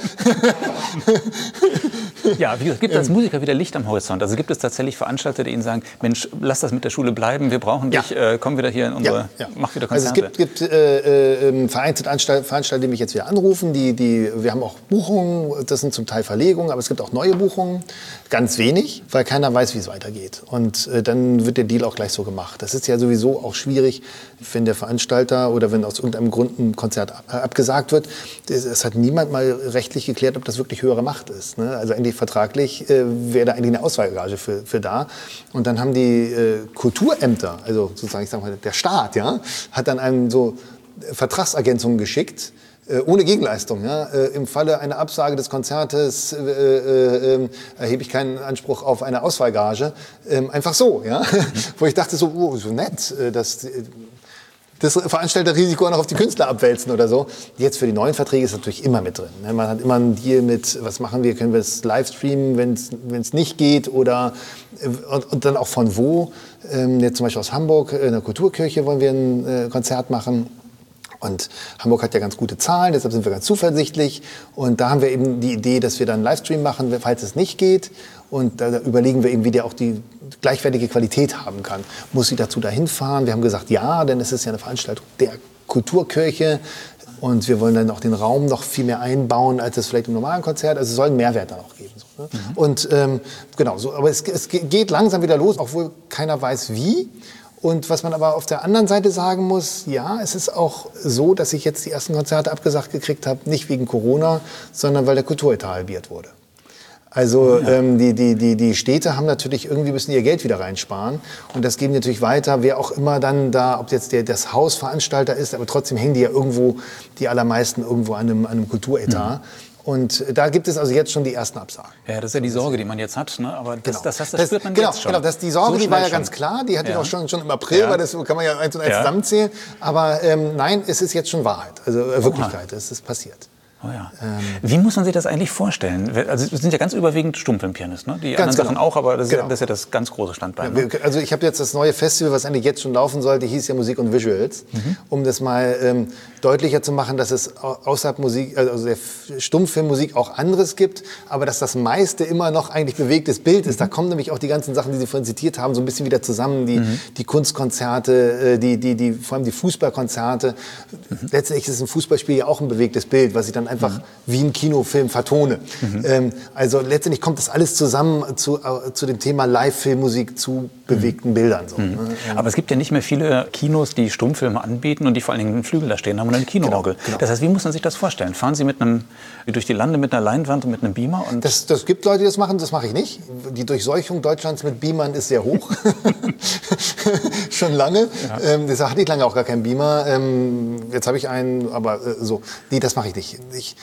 Ja, wie gesagt, gibt es als Musiker wieder Licht am Horizont? Also gibt es tatsächlich Veranstalter, die Ihnen sagen, Mensch, lass das mit der Schule bleiben, wir brauchen dich, komm wieder hier in unsere, mach wieder Konzerte. Also es gibt vereinzelt Veranstalter, die mich jetzt wieder anrufen, wir haben auch Buchungen, das sind zum Teil Verlegungen, aber es gibt auch neue Buchungen, ganz wenig, weil keiner weiß, wie es weitergeht. Und dann wird der Deal auch gleich so gemacht. Das ist ja sowieso auch schwierig, wenn der Veranstalter oder wenn aus irgendeinem Grund ein Konzert abgesagt wird. Es hat niemand mal rechtlich geklärt, ob das wirklich höhere Macht ist. Ne? Also eigentlich vertraglich wäre da eigentlich eine Auswahlgage für da. Und dann haben die Kulturämter, also sozusagen, ich sag mal, der Staat, ja, hat dann einem so Vertragsergänzungen geschickt, ohne Gegenleistung. Ja? Im Falle einer Absage des Konzertes erhebe ich keinen Anspruch auf eine Auswahlgage. Einfach so. Ja? Wo ich dachte, so nett, dass das Veranstalterrisiko auch noch auf die Künstler abwälzen oder so. Jetzt für die neuen Verträge ist natürlich immer mit drin. Ne? Man hat immer einen Deal mit, was machen wir, können wir es live streamen, wenn es nicht geht oder und dann auch von wo. Jetzt zum Beispiel aus Hamburg, in der Kulturkirche wollen wir ein Konzert machen. Und Hamburg hat ja ganz gute Zahlen, deshalb sind wir ganz zuversichtlich. Und da haben wir eben die Idee, dass wir dann einen Livestream machen, falls es nicht geht. Und da überlegen wir eben, wie der auch die gleichwertige Qualität haben kann. Muss sie dazu dahin fahren? Wir haben gesagt, ja, denn es ist ja eine Veranstaltung der Kulturkirche. Und wir wollen dann auch den Raum noch viel mehr einbauen, als es vielleicht im normalen Konzert. Also es soll einen Mehrwert dann auch geben. So, ne? Und genau, so, aber es geht langsam wieder los, obwohl keiner weiß wie. Und was man aber auf der anderen Seite sagen muss, ja, es ist auch so, dass ich jetzt die ersten Konzerte abgesagt gekriegt habe, nicht wegen Corona, sondern weil der Kulturetat halbiert wurde. Also die Städte haben natürlich irgendwie müssen ihr Geld wieder reinsparen und das geben natürlich weiter, wer auch immer dann da, ob jetzt das Hausveranstalter ist, aber trotzdem hängen die ja irgendwo, die allermeisten irgendwo an einem Kulturetat. Und da gibt es also jetzt schon die ersten Absagen. Ja, das ist ja die Sorge, die man jetzt hat, ne? Aber das spürt man genau, jetzt schon. Genau, die Sorge, so die war ja schon. ganz klar, die hatte ich auch schon im April, weil das kann man ja eins und eins zusammenzählen. Aber nein, es ist jetzt schon Wahrheit, also Wirklichkeit, es ist passiert. Oh ja. Wie muss man sich das eigentlich vorstellen? Also es sind ja ganz überwiegend Stummfilmpianisten, ne? Die anderen Sachen auch, aber das ist ja das ganz große Standbein. Ne? Also ich habe jetzt das neue Festival, was eigentlich jetzt schon laufen sollte, hieß ja Musik und Visuals, um das mal deutlicher zu machen, dass es außerhalb Musik, also der Stummfilmmusik auch anderes gibt, aber dass das meiste immer noch eigentlich bewegtes Bild ist. Da kommen nämlich auch die ganzen Sachen, die Sie vorhin zitiert haben, so ein bisschen wieder zusammen, die Kunstkonzerte, vor allem die Fußballkonzerte. Letztendlich ist ein Fußballspiel ja auch ein bewegtes Bild, was ich dann einfach wie ein Kinofilm vertone. Also letztendlich kommt das alles zusammen zu dem Thema Live-Filmmusik zu bewegten Bildern. So, ne? Aber es gibt ja nicht mehr viele Kinos, die Stummfilme anbieten und die vor allen Dingen einen Flügel da stehen haben und eine Kinoorgel. Genau. Das heißt, wie muss man sich das vorstellen? Fahren Sie durch die Lande mit einer Leinwand und mit einem Beamer? Und das gibt Leute, die das machen, das mache ich nicht. Die Durchseuchung Deutschlands mit Beamern ist sehr hoch. Schon lange. Ja. Deshalb hatte ich lange auch gar keinen Beamer. Jetzt habe ich einen, aber so. Nee, das mache ich nicht.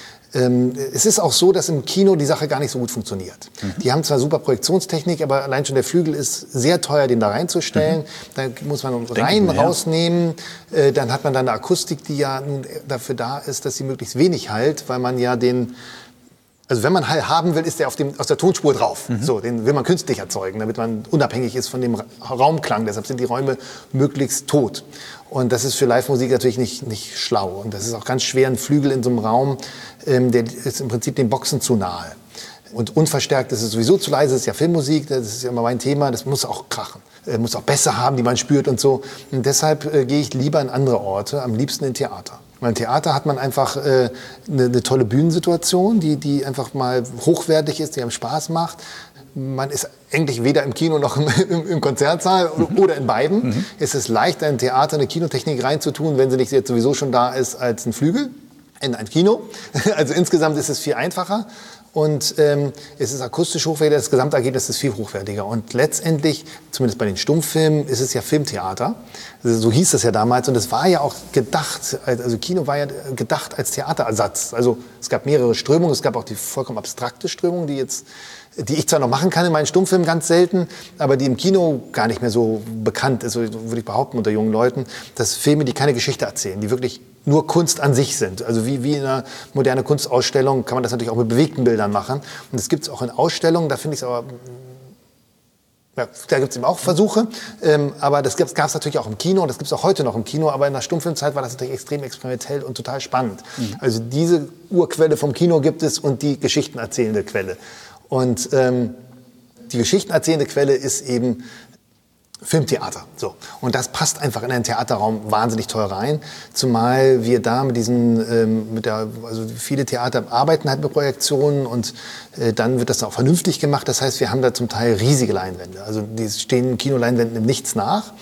Es ist auch so, dass im Kino die Sache gar nicht so gut funktioniert. Die haben zwar super Projektionstechnik, aber allein schon der Flügel ist sehr teuer, den da reinzustellen. Da muss man Reihen rausnehmen. Dann hat man dann eine Akustik, die ja nun dafür da ist, dass sie möglichst wenig halt, weil man ja also wenn man Hall haben will, ist der aus der Tonspur drauf. So, den will man künstlich erzeugen, damit man unabhängig ist von dem Raumklang. Deshalb sind die Räume möglichst tot. Und das ist für Live-Musik natürlich nicht schlau. Und das ist auch ganz schwer, ein Flügel in so einem Raum, der ist im Prinzip den Boxen zu nahe. Und unverstärkt ist es sowieso zu leise, das ist ja Filmmusik, das ist ja immer mein Thema, das muss auch krachen. Muss auch Bässe haben, die man spürt und so. Und deshalb gehe ich lieber in andere Orte, am liebsten in Theater. Beim Theater hat man einfach eine tolle Bühnensituation, die einfach mal hochwertig ist, die einem Spaß macht. Man ist eigentlich weder im Kino noch im Konzertsaal oder in beiden. Es ist leichter, in Theater eine Kinotechnik reinzutun, wenn sie nicht jetzt sowieso schon da ist, als ein Flügel in ein Kino. Also insgesamt ist es viel einfacher. Und es ist akustisch hochwertiger, das Gesamtergebnis ist viel hochwertiger. Und letztendlich, zumindest bei den Stummfilmen, ist es ja Filmtheater. Also so hieß das ja damals. Und es war ja auch gedacht, also Kino war ja gedacht als Theaterersatz. Also es gab mehrere Strömungen, es gab auch die vollkommen abstrakte Strömung, die ich zwar noch machen kann in meinen Stummfilmen ganz selten, aber die im Kino gar nicht mehr so bekannt ist, würde ich behaupten, unter jungen Leuten, dass Filme, die keine Geschichte erzählen, die wirklich nur Kunst an sich sind. Also wie in einer modernen Kunstausstellung kann man das natürlich auch mit bewegten Bildern machen. Und das gibt es auch in Ausstellungen, da finde ich es aber... Ja, da gibt es eben auch Versuche, aber das gab es natürlich auch im Kino und das gibt es auch heute noch im Kino, aber in der Stummfilmzeit war das natürlich extrem experimentell und total spannend. Also diese Urquelle vom Kino gibt es und die geschichtenerzählende Quelle. Und die geschichtenerzählende Quelle ist eben Filmtheater. So. Und das passt einfach in einen Theaterraum wahnsinnig toll rein. Zumal wir da mit also viele Theater arbeiten halt mit Projektionen und dann wird das auch vernünftig gemacht. Das heißt, wir haben da zum Teil riesige Leinwände. Also die stehen Kinoleinwänden im Nichts nach.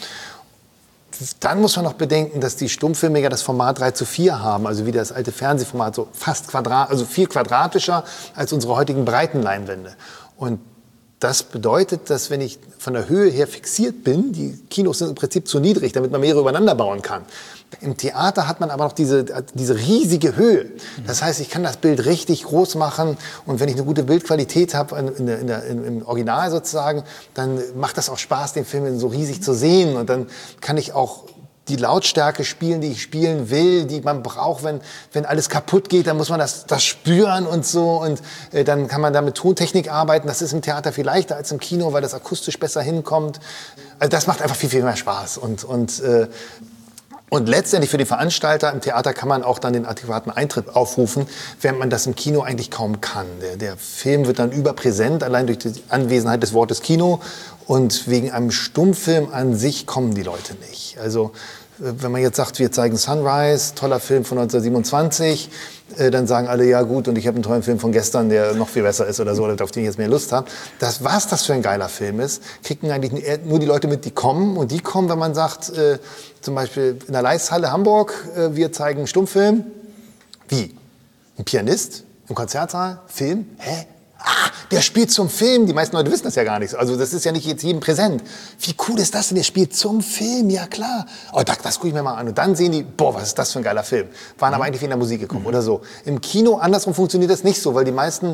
Dann muss man noch bedenken, dass die Stummfilme ja das Format 3:4 haben, also wie das alte Fernsehformat, so fast also viel quadratischer als unsere heutigen breiten Leinwände. Und das bedeutet, dass wenn ich von der Höhe her fixiert bin, die Kinos sind im Prinzip zu niedrig, damit man mehrere übereinander bauen kann. Im Theater hat man aber noch diese riesige Höhe. Das heißt, ich kann das Bild richtig groß machen und wenn ich eine gute Bildqualität habe im Original sozusagen, dann macht das auch Spaß, den Film so riesig zu sehen und dann kann ich auch die Lautstärke spielen, die ich spielen will, die man braucht, wenn alles kaputt geht, dann muss man das spüren und so und dann kann man da mit Tontechnik arbeiten. Das ist im Theater viel leichter als im Kino, weil das akustisch besser hinkommt. Also das macht einfach viel, viel mehr Spaß und Und letztendlich für die Veranstalter im Theater kann man auch dann den adäquaten Eintritt aufrufen, während man das im Kino eigentlich kaum kann. Der Film wird dann überpräsent, allein durch die Anwesenheit des Wortes Kino. Und wegen einem Stummfilm an sich kommen die Leute nicht. Also wenn man jetzt sagt, wir zeigen Sunrise, toller Film von 1927, dann sagen alle, ja gut, und ich habe einen tollen Film von gestern, der noch viel besser ist oder so, oder auf den ich jetzt mehr Lust habe. Was das für ein geiler Film ist, kriegen eigentlich nur die Leute mit, die kommen. Und die kommen, wenn man sagt, zum Beispiel in der Leisthalle Hamburg, wir zeigen einen Stummfilm. Wie? Ein Pianist im Konzertsaal? Film? Hä? Ah, der spielt zum Film. Die meisten Leute wissen das ja gar nicht. Also das ist ja nicht jetzt jedem präsent. Wie cool ist das denn? Der spielt zum Film. Ja klar. Oh, das gucke ich mir mal an. Und dann sehen die, boah, was ist das für ein geiler Film. Waren aber eigentlich wegen der Musik gekommen oder so. Im Kino andersrum funktioniert das nicht so, weil die meisten,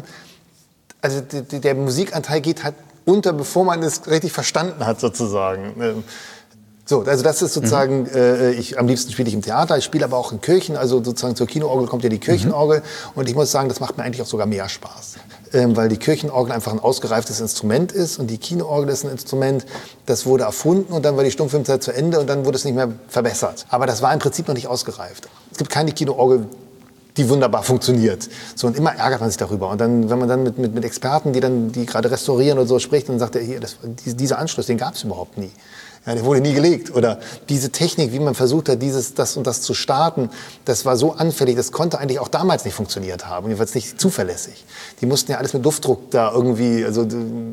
also der Musikanteil geht halt unter, bevor man es richtig verstanden hat sozusagen. So, also das ist sozusagen, am liebsten spiele ich im Theater, ich spiele aber auch in Kirchen, also sozusagen zur Kinoorgel kommt ja die Kirchenorgel und ich muss sagen, das macht mir eigentlich auch sogar mehr Spaß, weil die Kirchenorgel einfach ein ausgereiftes Instrument ist und die Kinoorgel ist ein Instrument, das wurde erfunden und dann war die Stummfilmzeit zu Ende und dann wurde es nicht mehr verbessert. Aber das war im Prinzip noch nicht ausgereift. Es gibt keine Kinoorgel, die wunderbar funktioniert. So, und immer ärgert man sich darüber. Und dann, wenn man dann mit Experten, die gerade restaurieren oder so spricht, dann sagt er, hier, dieser Anschluss, den gab es überhaupt nie. Ja, der wurde nie gelegt. Oder diese Technik, wie man versucht hat, das und das zu starten, das war so anfällig, das konnte eigentlich auch damals nicht funktioniert haben. Jedenfalls nicht zuverlässig. Die mussten ja alles mit Luftdruck da irgendwie, also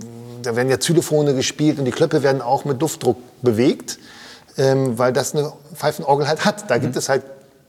da werden ja Xylophone gespielt und die Klöpfe werden auch mit Luftdruck bewegt, weil das eine Pfeifenorgel halt hat. Da gibt es halt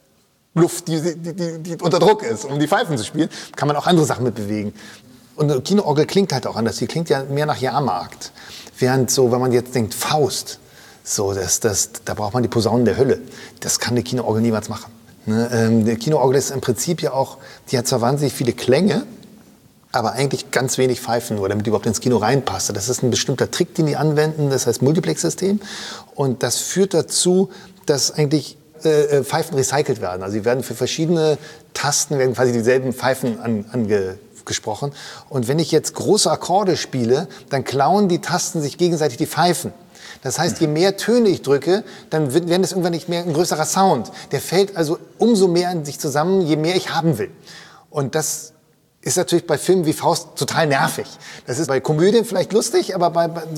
Luft, die unter Druck ist, um die Pfeifen zu spielen. Kann man auch andere Sachen mit bewegen. Und eine Kinoorgel klingt halt auch anders. Die klingt ja mehr nach Jahrmarkt. Während so, wenn man jetzt denkt, Faust, so, da braucht man die Posaunen der Hölle. Das kann eine Kinoorgel niemals machen. Ne? Die Kinoorgel ist im Prinzip ja auch, die hat zwar wahnsinnig viele Klänge, aber eigentlich ganz wenig Pfeifen nur, damit die überhaupt ins Kino reinpasst. Das ist ein bestimmter Trick, den die anwenden, das heißt Multiplex-System. Und das führt dazu, dass eigentlich Pfeifen recycelt werden. Also sie werden für verschiedene Tasten, werden quasi dieselben Pfeifen angesprochen. Und wenn ich jetzt große Akkorde spiele, dann klauen die Tasten sich gegenseitig die Pfeifen. Das heißt, je mehr Töne ich drücke, dann werden das irgendwann nicht mehr ein größerer Sound. Der fällt also umso mehr in sich zusammen, je mehr ich haben will. Und das ist natürlich bei Filmen wie Faust total nervig. Das ist bei Komödien vielleicht lustig, aber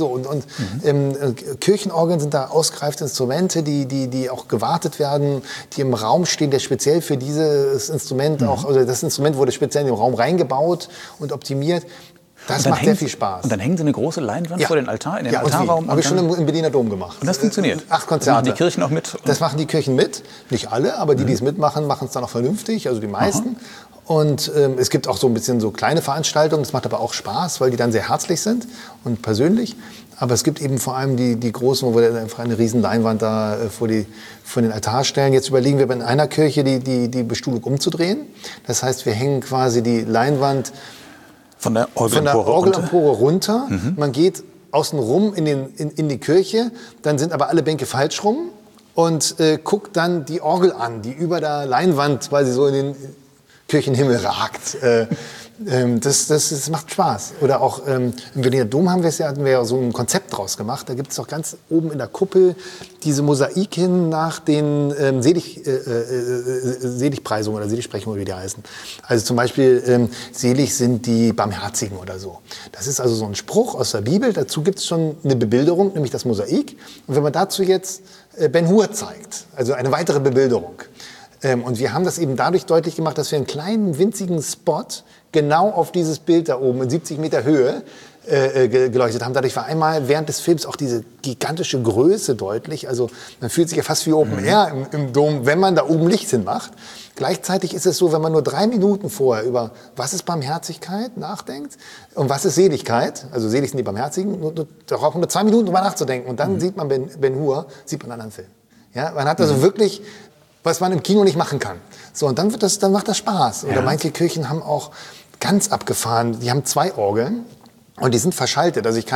Kirchenorgeln sind da ausgereifte Instrumente, die auch gewartet werden, die im Raum stehen, der speziell für dieses Instrument auch, also das Instrument wurde speziell in den Raum reingebaut und optimiert. Das macht sehr viel Spaß. Und dann hängen Sie eine große Leinwand vor den Altar, in den Altarraum. Habe ich schon im Berliner Dom gemacht. Und das funktioniert? 8 Konzerte. Machen die Kirchen auch mit? Das machen die Kirchen mit. Nicht alle, aber die es mitmachen, machen es dann auch vernünftig, also die meisten. Aha. Und es gibt auch so ein bisschen so kleine Veranstaltungen, das macht aber auch Spaß, weil die dann sehr herzlich sind und persönlich. Aber es gibt eben vor allem die großen, wo wir einfach eine riesen Leinwand da vor den Altar stellen. Jetzt überlegen wir in einer Kirche die Bestuhlung umzudrehen. Das heißt, wir hängen quasi die Leinwand von der Orgelempore runter. Mhm. Man geht außen rum in die Kirche, dann sind aber alle Bänke falsch rum und guckt dann die Orgel an, die über der Leinwand quasi so in den Kirchenhimmel ragt. Das macht Spaß. Oder auch im Berliner Dom hatten wir ja so ein Konzept draus gemacht. Da gibt es auch ganz oben in der Kuppel diese Mosaiken nach den Seligpreisungen oder Seligsprechungen, wie die heißen. Also zum Beispiel selig sind die Barmherzigen oder so. Das ist also so ein Spruch aus der Bibel. Dazu gibt es schon eine Bebilderung, nämlich das Mosaik. Und wenn man dazu jetzt Ben Hur zeigt, also eine weitere Bebilderung, und wir haben das eben dadurch deutlich gemacht, dass wir einen kleinen, winzigen Spot genau auf dieses Bild da oben in 70 Meter Höhe geleuchtet haben. Dadurch war einmal während des Films auch diese gigantische Größe deutlich. Also man fühlt sich ja fast wie Open Air im Dom, wenn man da oben Licht hinmacht. Gleichzeitig ist es so, wenn man nur 3 Minuten vorher über was ist Barmherzigkeit nachdenkt und was ist Seligkeit, also selig sind die Barmherzigen, da braucht man nur 2 Minuten drüber nachzudenken und dann sieht man Ben Hur, sieht man einen anderen Film. Ja, man hat also wirklich, was man im Kino nicht machen kann. So, und dann macht das Spaß. Oder manche Kirchen haben auch ganz abgefahren, die haben 2 Orgeln und die sind verschaltet. Also ich kann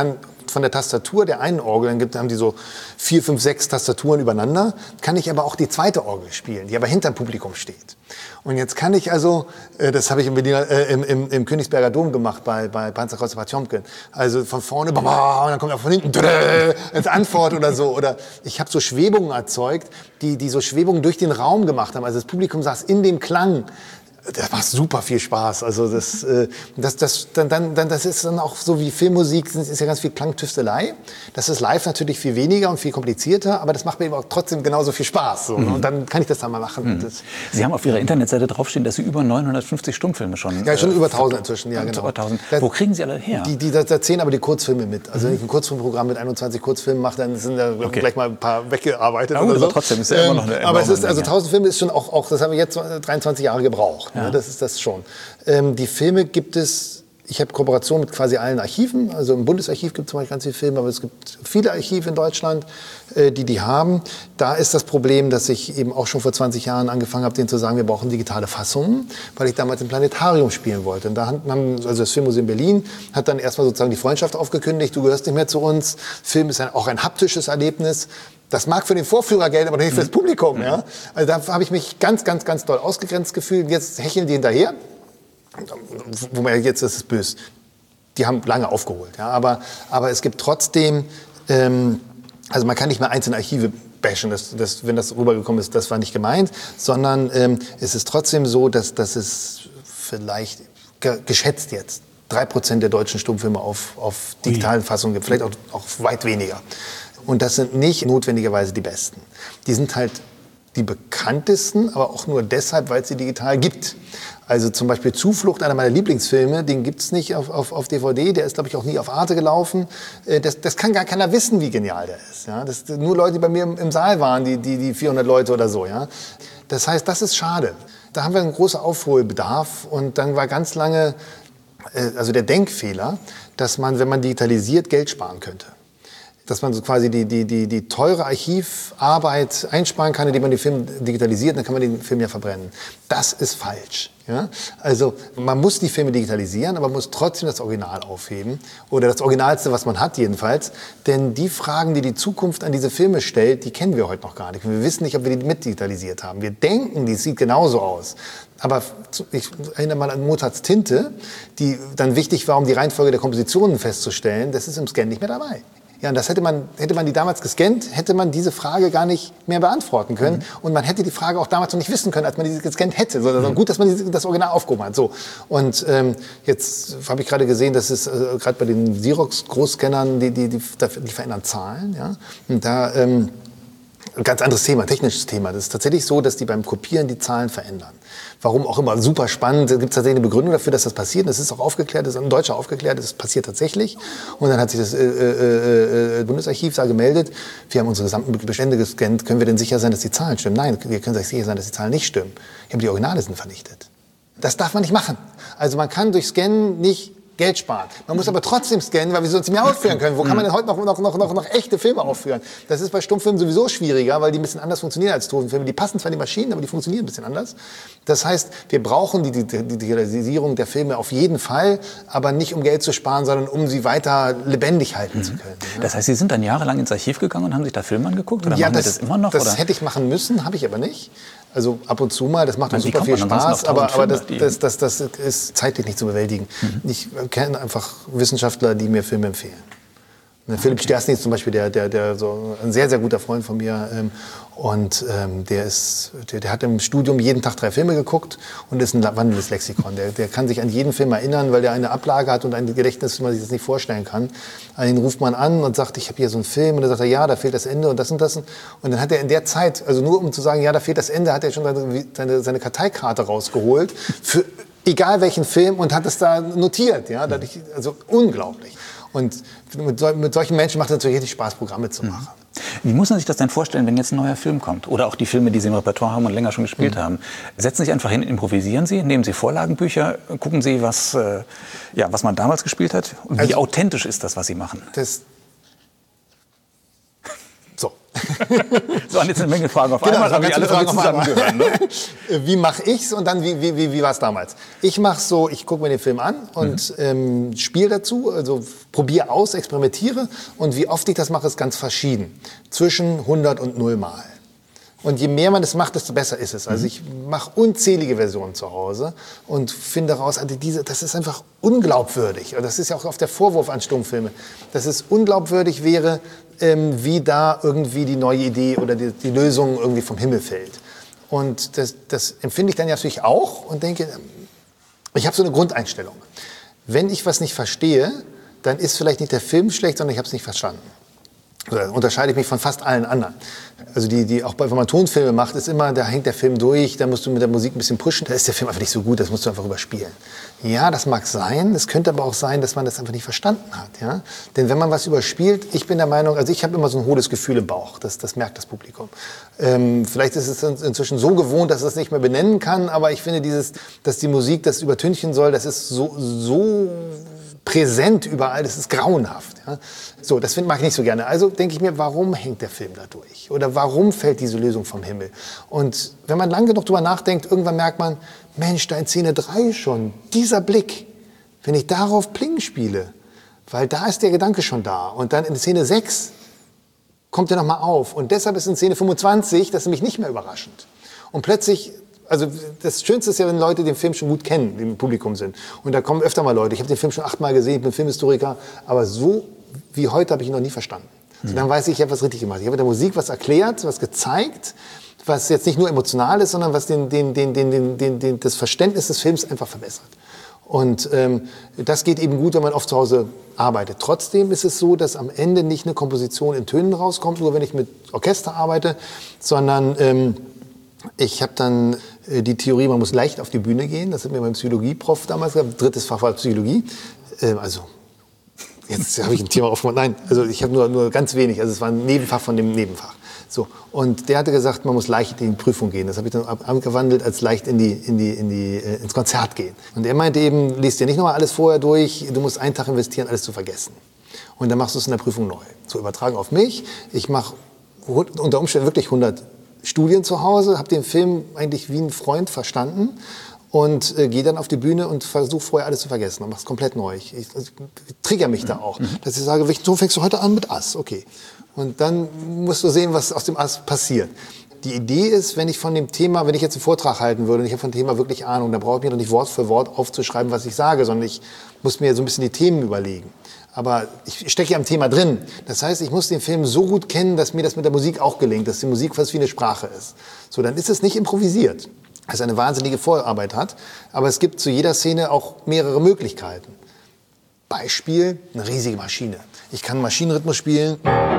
von der Tastatur der einen Orgel, dann haben die so 4, 5, 6 Tastaturen übereinander, kann ich aber auch die zweite Orgel spielen, die aber hinterm Publikum steht. Und jetzt kann ich also, das habe ich im Königsberger Dom gemacht bei Panzerkreuzer Potjomkin, also von vorne, und dann kommt auch von hinten als Antwort oder so. Oder ich habe so Schwebungen erzeugt, die so Schwebungen durch den Raum gemacht haben. Also das Publikum saß in dem Klang. Das macht super viel Spaß. Also das ist dann auch so wie Filmmusik, ist ja ganz viel Klangtüftelei. Das ist live natürlich viel weniger und viel komplizierter, aber das macht mir eben auch trotzdem genauso viel Spaß. So. Und dann kann ich das dann mal machen. Sie haben auf Ihrer Internetseite draufstehen, dass Sie über 950 Stummfilme schon... Ja, schon über 1000 inzwischen, ja, genau. Über 1000. Wo kriegen Sie alle her? Da zählen aber die Kurzfilme mit. Also wenn ich ein Kurzfilmprogramm mit 21 Kurzfilmen mache, dann sind da gleich mal ein paar weggearbeitet. Ja, oder so. Aber trotzdem ist ja immer noch eine... Aber es ist, also 1000 Filme ist schon auch, das haben wir jetzt 23 Jahre gebraucht. Ja. Das ist das schon. Die Filme gibt es, ich habe Kooperation mit quasi allen Archiven, also im Bundesarchiv gibt es zum Beispiel ganz viele Filme, aber es gibt viele Archive in Deutschland, die haben. Da ist das Problem, dass ich eben auch schon vor 20 Jahren angefangen habe, denen zu sagen, wir brauchen digitale Fassungen, weil ich damals im Planetarium spielen wollte. Und da also das Filmmuseum Berlin hat dann erstmal sozusagen die Freundschaft aufgekündigt, du gehörst nicht mehr zu uns, Film ist auch ein haptisches Erlebnis. Das mag für den Vorführer gelten, aber nicht für das Publikum. Ja? Also da habe ich mich ganz, ganz, ganz doll ausgegrenzt gefühlt. Jetzt hecheln die hinterher. Wo man jetzt ist es böse. Die haben lange aufgeholt. Ja? Aber es gibt trotzdem, also man kann nicht mehr einzelne Archive bashen, wenn das rübergekommen ist, das war nicht gemeint, sondern es ist trotzdem so, dass es vielleicht geschätzt jetzt 3% der deutschen Stummfilme auf digitalen Fassungen gibt, vielleicht auch weit weniger. Und das sind nicht notwendigerweise die besten. Die sind halt die bekanntesten, aber auch nur deshalb, weil es sie digital gibt. Also zum Beispiel Zuflucht, einer meiner Lieblingsfilme, den gibt es nicht auf DVD, der ist, glaube ich, auch nie auf Arte gelaufen. Das kann gar keiner wissen, wie genial der ist. Ja? Das nur Leute, die bei mir im Saal waren, die 400 Leute oder so. Ja? Das heißt, das ist schade. Da haben wir einen großen Aufholbedarf und dann war ganz lange also der Denkfehler, dass man, wenn man digitalisiert, Geld sparen könnte. Dass man so quasi die teure Archivarbeit einsparen kann, indem man den Film digitalisiert, dann kann man den Film ja verbrennen. Das ist falsch. Ja? Also man muss die Filme digitalisieren, aber man muss trotzdem das Original aufheben. Oder das Originalste, was man hat jedenfalls. Denn die Fragen, die die Zukunft an diese Filme stellt, die kennen wir heute noch gar nicht. Wir wissen nicht, ob wir die mit digitalisiert haben. Wir denken, die sieht genauso aus. Aber ich erinnere mal an Mozarts Tinte, die dann wichtig war, um die Reihenfolge der Kompositionen festzustellen. Das ist im Scan nicht mehr dabei. Ja, und das hätte man die damals gescannt, hätte man diese Frage gar nicht mehr beantworten können. Und man hätte die Frage auch damals noch nicht wissen können, als man die gescannt hätte. Also gut, dass man das Original aufgehoben hat. So. Und jetzt habe ich gerade gesehen, dass es gerade bei den Xerox-Großscannern, die verändern Zahlen. Ja? Und da ein ganz anderes Thema, technisches Thema. Das ist tatsächlich so, dass die beim Kopieren die Zahlen verändern. Warum auch immer, super spannend. Da gibt es tatsächlich eine Begründung dafür, dass das passiert. Das ist auch aufgeklärt, das ist ein Deutscher aufgeklärt, das passiert tatsächlich. Und dann hat sich das Bundesarchiv da gemeldet, wir haben unsere gesamten Bestände gescannt, können wir denn sicher sein, dass die Zahlen stimmen? Nein, wir können sich sicher sein, dass die Zahlen nicht stimmen. Die Originale sind vernichtet. Das darf man nicht machen. Also man kann durch Scannen nicht Geld sparen. Man muss aber trotzdem scannen, weil wir sonst nicht mehr aufführen können. Wo kann man denn heute noch echte Filme aufführen? Das ist bei Stummfilmen sowieso schwieriger, weil die ein bisschen anders funktionieren als Tonfilme. Die passen zwar in die Maschinen, aber die funktionieren ein bisschen anders. Das heißt, wir brauchen die Digitalisierung der Filme auf jeden Fall, aber nicht um Geld zu sparen, sondern um sie weiter lebendig halten zu können. Ja? Das heißt, Sie sind dann jahrelang ins Archiv gegangen und haben sich da Filme angeguckt? Oder ja, machen das immer noch? Das hätte ich machen müssen, habe ich aber nicht. Also ab und zu mal, das macht uns super viel Spaß, aber das ist zeitlich nicht zu bewältigen. Ich kenne einfach Wissenschaftler, die mir Filme empfehlen. Philipp Stersny ist zum Beispiel der so ein sehr, sehr guter Freund von mir. Und der hat im Studium jeden Tag 3 Filme geguckt und ist ein wandelndes Lexikon. Der kann sich an jeden Film erinnern, weil der eine Ablage hat und ein Gedächtnis, wie man sich das nicht vorstellen kann. Den ruft man an und sagt, ich habe hier so einen Film. Und dann sagt er, ja, da fehlt das Ende und das und das. Und dann hat er in der Zeit, also nur um zu sagen, ja, da fehlt das Ende, hat er schon seine Karteikarte rausgeholt, für egal welchen Film, und hat es da notiert. Ja? Dadurch, also unglaublich. Und mit solchen Menschen macht es natürlich richtig Spaß, Programme zu machen. Wie muss man sich das denn vorstellen, wenn jetzt ein neuer Film kommt? Oder auch die Filme, die Sie im Repertoire haben und länger schon gespielt haben. Setzen Sie sich einfach hin, improvisieren Sie, nehmen Sie Vorlagenbücher, gucken Sie, was man damals gespielt hat? Und wie authentisch ist das, was Sie machen? So. So, und jetzt eine Menge Fragen auf einmal, aber alle Fragen zusammengehören. Ne? Wie mache ich's und dann wie war es damals? Ich mache so, ich gucke mir den Film an und spiele dazu, also probiere aus, experimentiere und wie oft ich das mache, ist ganz verschieden. Zwischen 100 und 0 Mal. Und je mehr man das macht, desto besser ist es. Also ich mache unzählige Versionen zu Hause und finde raus, also das ist einfach unglaubwürdig. Und das ist ja auch oft der Vorwurf an Stummfilme, dass es unglaubwürdig wäre, wie da irgendwie die neue Idee oder die Lösung irgendwie vom Himmel fällt. Und das empfinde ich dann natürlich auch und denke, ich habe so eine Grundeinstellung. Wenn ich was nicht verstehe, dann ist vielleicht nicht der Film schlecht, sondern ich habe es nicht verstanden. Da unterscheide ich mich von fast allen anderen. Also auch wenn man Tonfilme macht, ist immer, da hängt der Film durch, da musst du mit der Musik ein bisschen pushen, da ist der Film einfach nicht so gut, das musst du einfach überspielen. Ja, das mag sein, es könnte aber auch sein, dass man das einfach nicht verstanden hat. Ja? Denn wenn man was überspielt, ich bin der Meinung, also ich habe immer so ein hohles Gefühl im Bauch, das merkt das Publikum. Vielleicht ist es inzwischen so gewohnt, dass es das nicht mehr benennen kann, aber ich finde dass die Musik das übertünchen soll, das ist so präsent überall, das ist grauenhaft. Ja? So, das mag ich nicht so gerne. Also denke ich mir, warum hängt der Film da durch? Oder warum fällt diese Lösung vom Himmel? Und wenn man lang genug drüber nachdenkt, irgendwann merkt man, Mensch, da in Szene 3 schon, dieser Blick, wenn ich darauf Pling spiele, weil da ist der Gedanke schon da. Und dann in Szene 6 kommt er nochmal auf. Und deshalb ist in Szene 25 das nämlich nicht mehr überraschend. Und plötzlich... Also das Schönste ist ja, wenn Leute den Film schon gut kennen, die im Publikum sind. Und da kommen öfter mal Leute. Ich habe den Film schon 8-mal gesehen, ich bin Filmhistoriker. Aber so wie heute habe ich ihn noch nie verstanden. So, dann weiß ich habe was richtig gemacht. Ich habe mit der Musik was erklärt, was gezeigt, was jetzt nicht nur emotional ist, sondern was das Verständnis des Films einfach verbessert. Und das geht eben gut, wenn man oft zu Hause arbeitet. Trotzdem ist es so, dass am Ende nicht eine Komposition in Tönen rauskommt, nur wenn ich mit Orchester arbeite, sondern... Ich habe dann die Theorie, man muss leicht auf die Bühne gehen. Das hat mir mein Psychologie-Prof damals gesagt. 3. Fach war Psychologie. Also, jetzt habe ich ein Thema aufgemacht. Nein, also ich habe nur ganz wenig. Also es war ein Nebenfach von dem Nebenfach. So. Und der hatte gesagt, man muss leicht in die Prüfung gehen. Das habe ich dann abgewandelt als leicht ins Konzert gehen. Und er meinte eben, lies dir nicht nochmal alles vorher durch. Du musst einen Tag investieren, alles zu vergessen. Und dann machst du es in der Prüfung neu. So übertragen auf mich. Ich mache unter Umständen wirklich 100 Studien zu Hause, habe den Film eigentlich wie ein Freund verstanden und gehe dann auf die Bühne und versuche vorher alles zu vergessen und mache es komplett neu. Ich trigger mich da auch, dass ich sage, so fängst du heute an mit Ass, okay. Und dann musst du sehen, was aus dem Ass passiert. Die Idee ist, wenn ich von dem Thema, wenn ich jetzt einen Vortrag halten würde und ich habe von dem Thema wirklich Ahnung, dann brauche ich mir doch nicht Wort für Wort aufzuschreiben, was ich sage, sondern ich muss mir so ein bisschen die Themen überlegen. Aber ich stecke ja im Thema drin. Das heißt, ich muss den Film so gut kennen, dass mir das mit der Musik auch gelingt, dass die Musik fast wie eine Sprache ist. So, dann ist es nicht improvisiert, dass es eine wahnsinnige Vorarbeit hat. Aber es gibt zu jeder Szene auch mehrere Möglichkeiten. Beispiel, eine riesige Maschine. Ich kann Maschinenrhythmus spielen.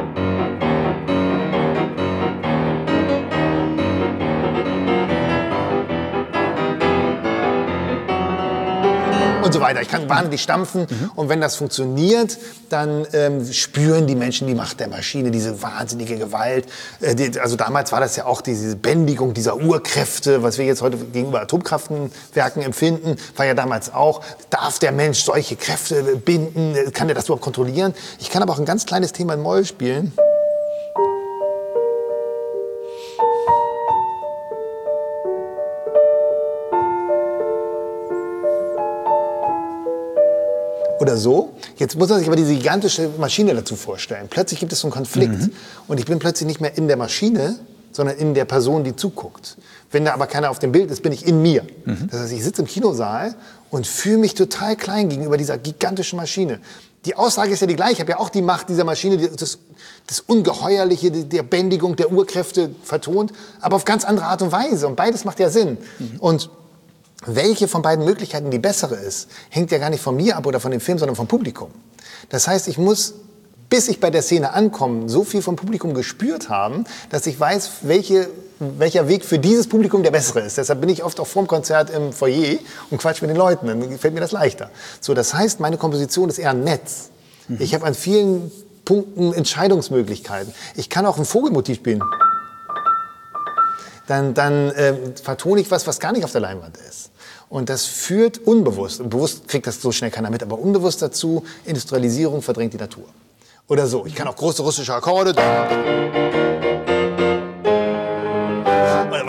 Und so weiter. Ich kann wahnsinnig stampfen und wenn das funktioniert, dann spüren die Menschen die Macht der Maschine, diese wahnsinnige Gewalt. Also damals war das ja auch diese Bändigung dieser Urkräfte, was wir jetzt heute gegenüber Atomkraftwerken empfinden, war ja damals auch, darf der Mensch solche Kräfte binden, kann er das überhaupt kontrollieren? Ich kann aber auch ein ganz kleines Thema in Moll spielen. Oder so. Jetzt muss man sich aber diese gigantische Maschine dazu vorstellen. Plötzlich gibt es so einen Konflikt. Und ich bin plötzlich nicht mehr in der Maschine, sondern in der Person, die zuguckt. Wenn da aber keiner auf dem Bild ist, bin ich in mir. Das heißt, ich sitze im Kinosaal und fühle mich total klein gegenüber dieser gigantischen Maschine. Die Aussage ist ja die gleiche. Ich habe ja auch die Macht dieser Maschine, das Ungeheuerliche, der Bändigung der Urkräfte vertont, aber auf ganz andere Art und Weise. Und beides macht ja Sinn. Und welche von beiden Möglichkeiten die bessere ist, hängt ja gar nicht von mir ab oder von dem Film, sondern vom Publikum. Das heißt, ich muss, bis ich bei der Szene ankomme, so viel vom Publikum gespürt haben, dass ich weiß, welcher Weg für dieses Publikum der bessere ist. Deshalb bin ich oft auch vorm Konzert im Foyer und quatsch mit den Leuten. Dann fällt mir das leichter. So, das heißt, meine Komposition ist eher ein Netz. Ich habe an vielen Punkten Entscheidungsmöglichkeiten. Ich kann auch ein Vogelmotiv spielen. Dann vertone ich was gar nicht auf der Leinwand ist. Und das führt unbewusst, und bewusst kriegt das so schnell keiner mit, aber unbewusst dazu, Industrialisierung verdrängt die Natur. Oder so, ich kann auch große russische Akkorde.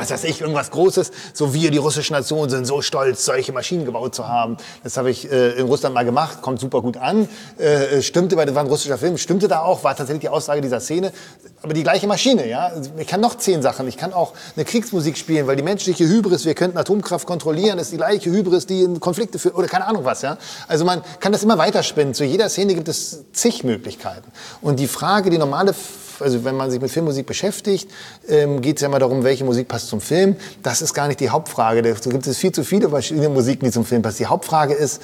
was weiß ich, irgendwas Großes. So wir, die russische Nation, sind so stolz, solche Maschinen gebaut zu haben. Das habe ich in Russland mal gemacht, kommt super gut an. Stimmte, weil das war ein russischer Film, stimmte da auch, war tatsächlich die Aussage dieser Szene. Aber die gleiche Maschine, ja. Ich kann noch 10 Sachen. Ich kann auch eine Kriegsmusik spielen, weil die menschliche Hybris, wir könnten Atomkraft kontrollieren, ist die gleiche Hybris, die in Konflikte führt, oder keine Ahnung was, ja. Also man kann das immer weiterspinnen. Zu jeder Szene gibt es zig Möglichkeiten. Und die Frage, die normale, also wenn man sich mit Filmmusik beschäftigt, geht es ja immer darum, welche Musik passt zum Film. Das ist gar nicht die Hauptfrage. Da gibt es viel zu viele verschiedene Musiken, die zum Film passen. Die Hauptfrage ist,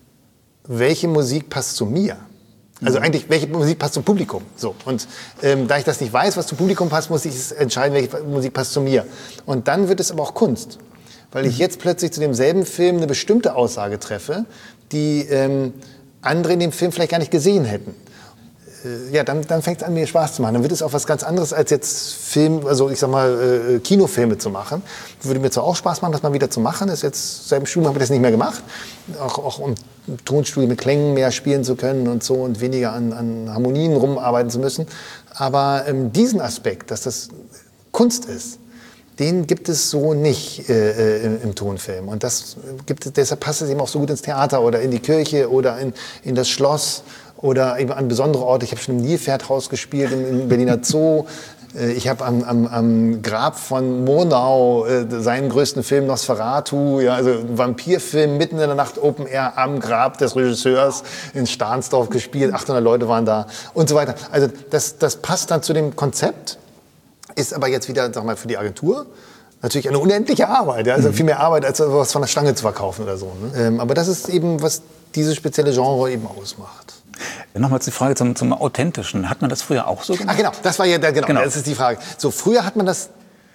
welche Musik passt zu mir? Also eigentlich, welche Musik passt zum Publikum? So. Und da ich das nicht weiß, was zum Publikum passt, muss ich entscheiden, welche Musik passt zu mir. Und dann wird es aber auch Kunst. Weil ich jetzt plötzlich zu demselben Film eine bestimmte Aussage treffe, die andere in dem Film vielleicht gar nicht gesehen hätten. Ja, dann fängt es an, mir Spaß zu machen. Dann wird es auch was ganz anderes als jetzt also ich sag mal, Kinofilme zu machen. Würde mir zwar auch Spaß machen, das mal wieder zu machen. Das ist jetzt, seit dem Studium habe ich das nicht mehr gemacht. Auch um im Tonstudio mit Klängen mehr spielen zu können und so und weniger an Harmonien rumarbeiten zu müssen. Aber diesen Aspekt, dass das Kunst ist, den gibt es so nicht im Tonfilm. Und deshalb passt es eben auch so gut ins Theater oder in die Kirche oder in das Schloss oder eben an besondere Orte. Ich habe schon im Nilpferdhaus gespielt, im Berliner Zoo. Ich habe am Grab von Murnau seinen größten Film Nosferatu, ja, also ein Vampirfilm mitten in der Nacht Open Air am Grab des Regisseurs in Stahnsdorf gespielt. 800 Leute waren da und so weiter. Also das passt dann zu dem Konzept, ist aber jetzt wieder, sag mal, für die Agentur natürlich eine unendliche Arbeit. Ja? Also viel mehr Arbeit, als was von der Stange zu verkaufen oder so. Ne? Aber das ist eben, was dieses spezielle Genre eben ausmacht. Nochmals die Frage zum Authentischen. Hat man das früher auch so gemacht? Genau, das war ja genau, das ist die Frage. So, früher hat man das.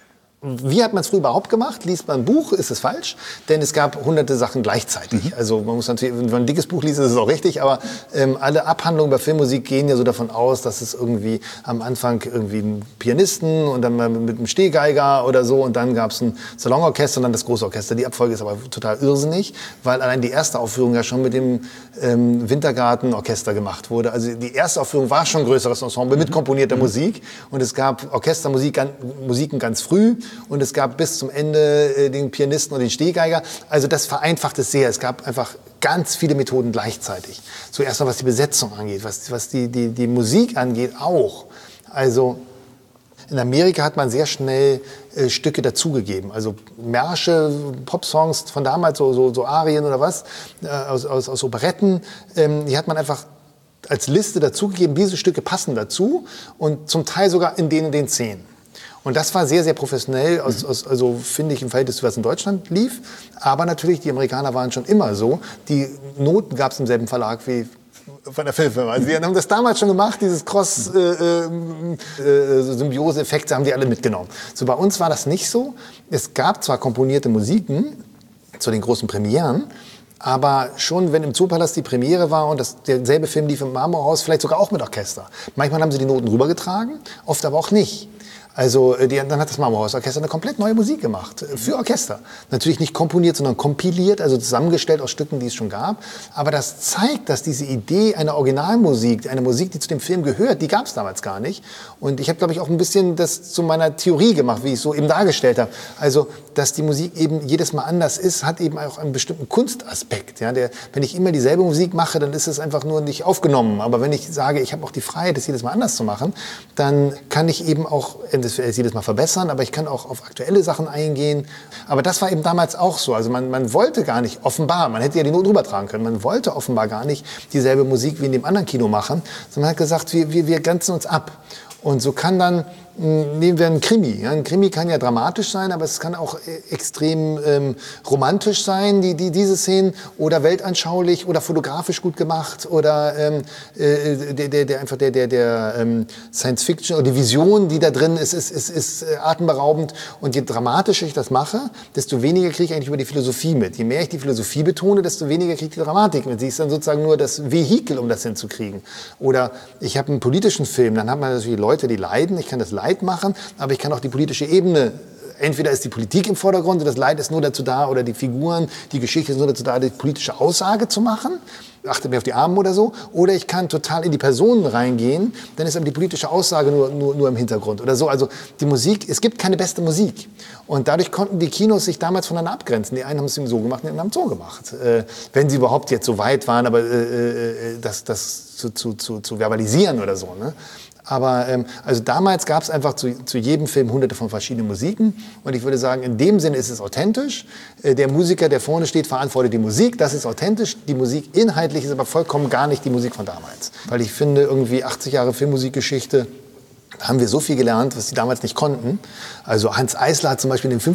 Wie hat man es früher überhaupt gemacht? Liest man ein Buch, ist es falsch, denn es gab hunderte Sachen gleichzeitig. Also man muss natürlich, wenn man ein dickes Buch liest, ist es auch richtig, aber alle Abhandlungen über Filmmusik gehen ja so davon aus, dass es irgendwie am Anfang irgendwie einen Pianisten und dann mal mit einem Stehgeiger oder so und dann gab es ein Salonorchester und dann das große Orchester. Die Abfolge ist aber total irrsinnig, weil allein die erste Aufführung ja schon mit dem Wintergartenorchester gemacht wurde. Also die erste Aufführung war schon ein größeres Ensemble mit komponierter Musik und es gab Orchestermusiken ganz früh. Und es gab bis zum Ende den Pianisten und den Stehgeiger. Also das vereinfacht es sehr. Es gab einfach ganz viele Methoden gleichzeitig. Zuerst mal, was die Besetzung angeht, was die Musik angeht auch. Also in Amerika hat man sehr schnell Stücke dazugegeben. Also Märsche, Popsongs von damals, so Arien oder was, aus Operetten, die hat man einfach als Liste dazugegeben. Diese Stücke passen dazu und zum Teil sogar in den Szenen. Und das war sehr, sehr professionell, also finde ich im Verhältnis zu was in Deutschland lief. Aber natürlich, die Amerikaner waren schon immer so. Die Noten gab es im selben Verlag wie von der Filmfirma. Also die haben das damals schon gemacht, dieses Cross-Symbiose-Effekte haben die alle mitgenommen. So, bei uns war das nicht so. Es gab zwar komponierte Musiken zu den großen Premieren, aber schon, wenn im Zoopalast die Premiere war und derselbe Film lief im Marmorhaus, vielleicht sogar auch mit Orchester. Manchmal haben sie die Noten rübergetragen, oft aber auch nicht. Also dann hat das Marmorhausorchester eine komplett neue Musik gemacht, für Orchester. Natürlich nicht komponiert, sondern kompiliert, also zusammengestellt aus Stücken, die es schon gab. Aber das zeigt, dass diese Idee einer Originalmusik, eine Musik, die zu dem Film gehört, die gab es damals gar nicht. Und ich habe, glaube ich, auch ein bisschen das zu meiner Theorie gemacht, wie ich es so eben dargestellt habe. Also, dass die Musik eben jedes Mal anders ist, hat eben auch einen bestimmten Kunstaspekt. Ja? Wenn ich immer dieselbe Musik mache, dann ist es einfach nur nicht aufgenommen. Aber wenn ich sage, ich habe auch die Freiheit, das jedes Mal anders zu machen, dann kann ich eben auch das jedes Mal verbessern, aber ich kann auch auf aktuelle Sachen eingehen. Aber das war eben damals auch so. Also man wollte gar nicht, offenbar, man hätte ja die Noten rübertragen können, man wollte offenbar gar nicht dieselbe Musik wie in dem anderen Kino machen, sondern man hat gesagt, wir grenzen uns ab. Und so kann dann, nehmen wir einen Krimi. Ja, ein Krimi kann ja dramatisch sein, aber es kann auch extrem romantisch sein, diese Szenen, oder weltanschaulich oder fotografisch gut gemacht oder der Science Fiction oder die Vision, die da drin ist atemberaubend. Und je dramatischer ich das mache, desto weniger kriege ich eigentlich über die Philosophie mit. Je mehr ich die Philosophie betone, desto weniger kriege ich die Dramatik mit. Sie ist dann sozusagen nur das Vehikel, um das hinzukriegen. Oder ich habe einen politischen Film, dann hat man natürlich Leute, die leiden. Ich kann das Leid machen, aber ich kann auch die politische Ebene. Entweder ist die Politik im Vordergrund und das Leid ist nur dazu da, oder die Figuren, die Geschichte ist nur dazu da, die politische Aussage zu machen. achte mehr auf die Armen oder so. Oder ich kann total in die Personen reingehen, dann ist aber die politische Aussage nur im Hintergrund oder so. Also die Musik, es gibt keine beste Musik. Und dadurch konnten die Kinos sich damals voneinander abgrenzen. Die einen haben es so gemacht, die anderen haben es so gemacht. Wenn sie überhaupt jetzt so weit waren, aber das zu verbalisieren oder so. Ne? Aber also damals gab es einfach zu jedem Film hunderte von verschiedenen Musiken. Und ich würde sagen, in dem Sinne ist es authentisch. Der Musiker, der vorne steht, verantwortet die Musik. Das ist authentisch. Die Musik inhaltlich ist aber vollkommen gar nicht die Musik von damals. Weil ich finde, irgendwie 80 Jahre Filmmusikgeschichte haben wir so viel gelernt, was die damals nicht konnten. Also Hanns Eisler hat zum Beispiel in den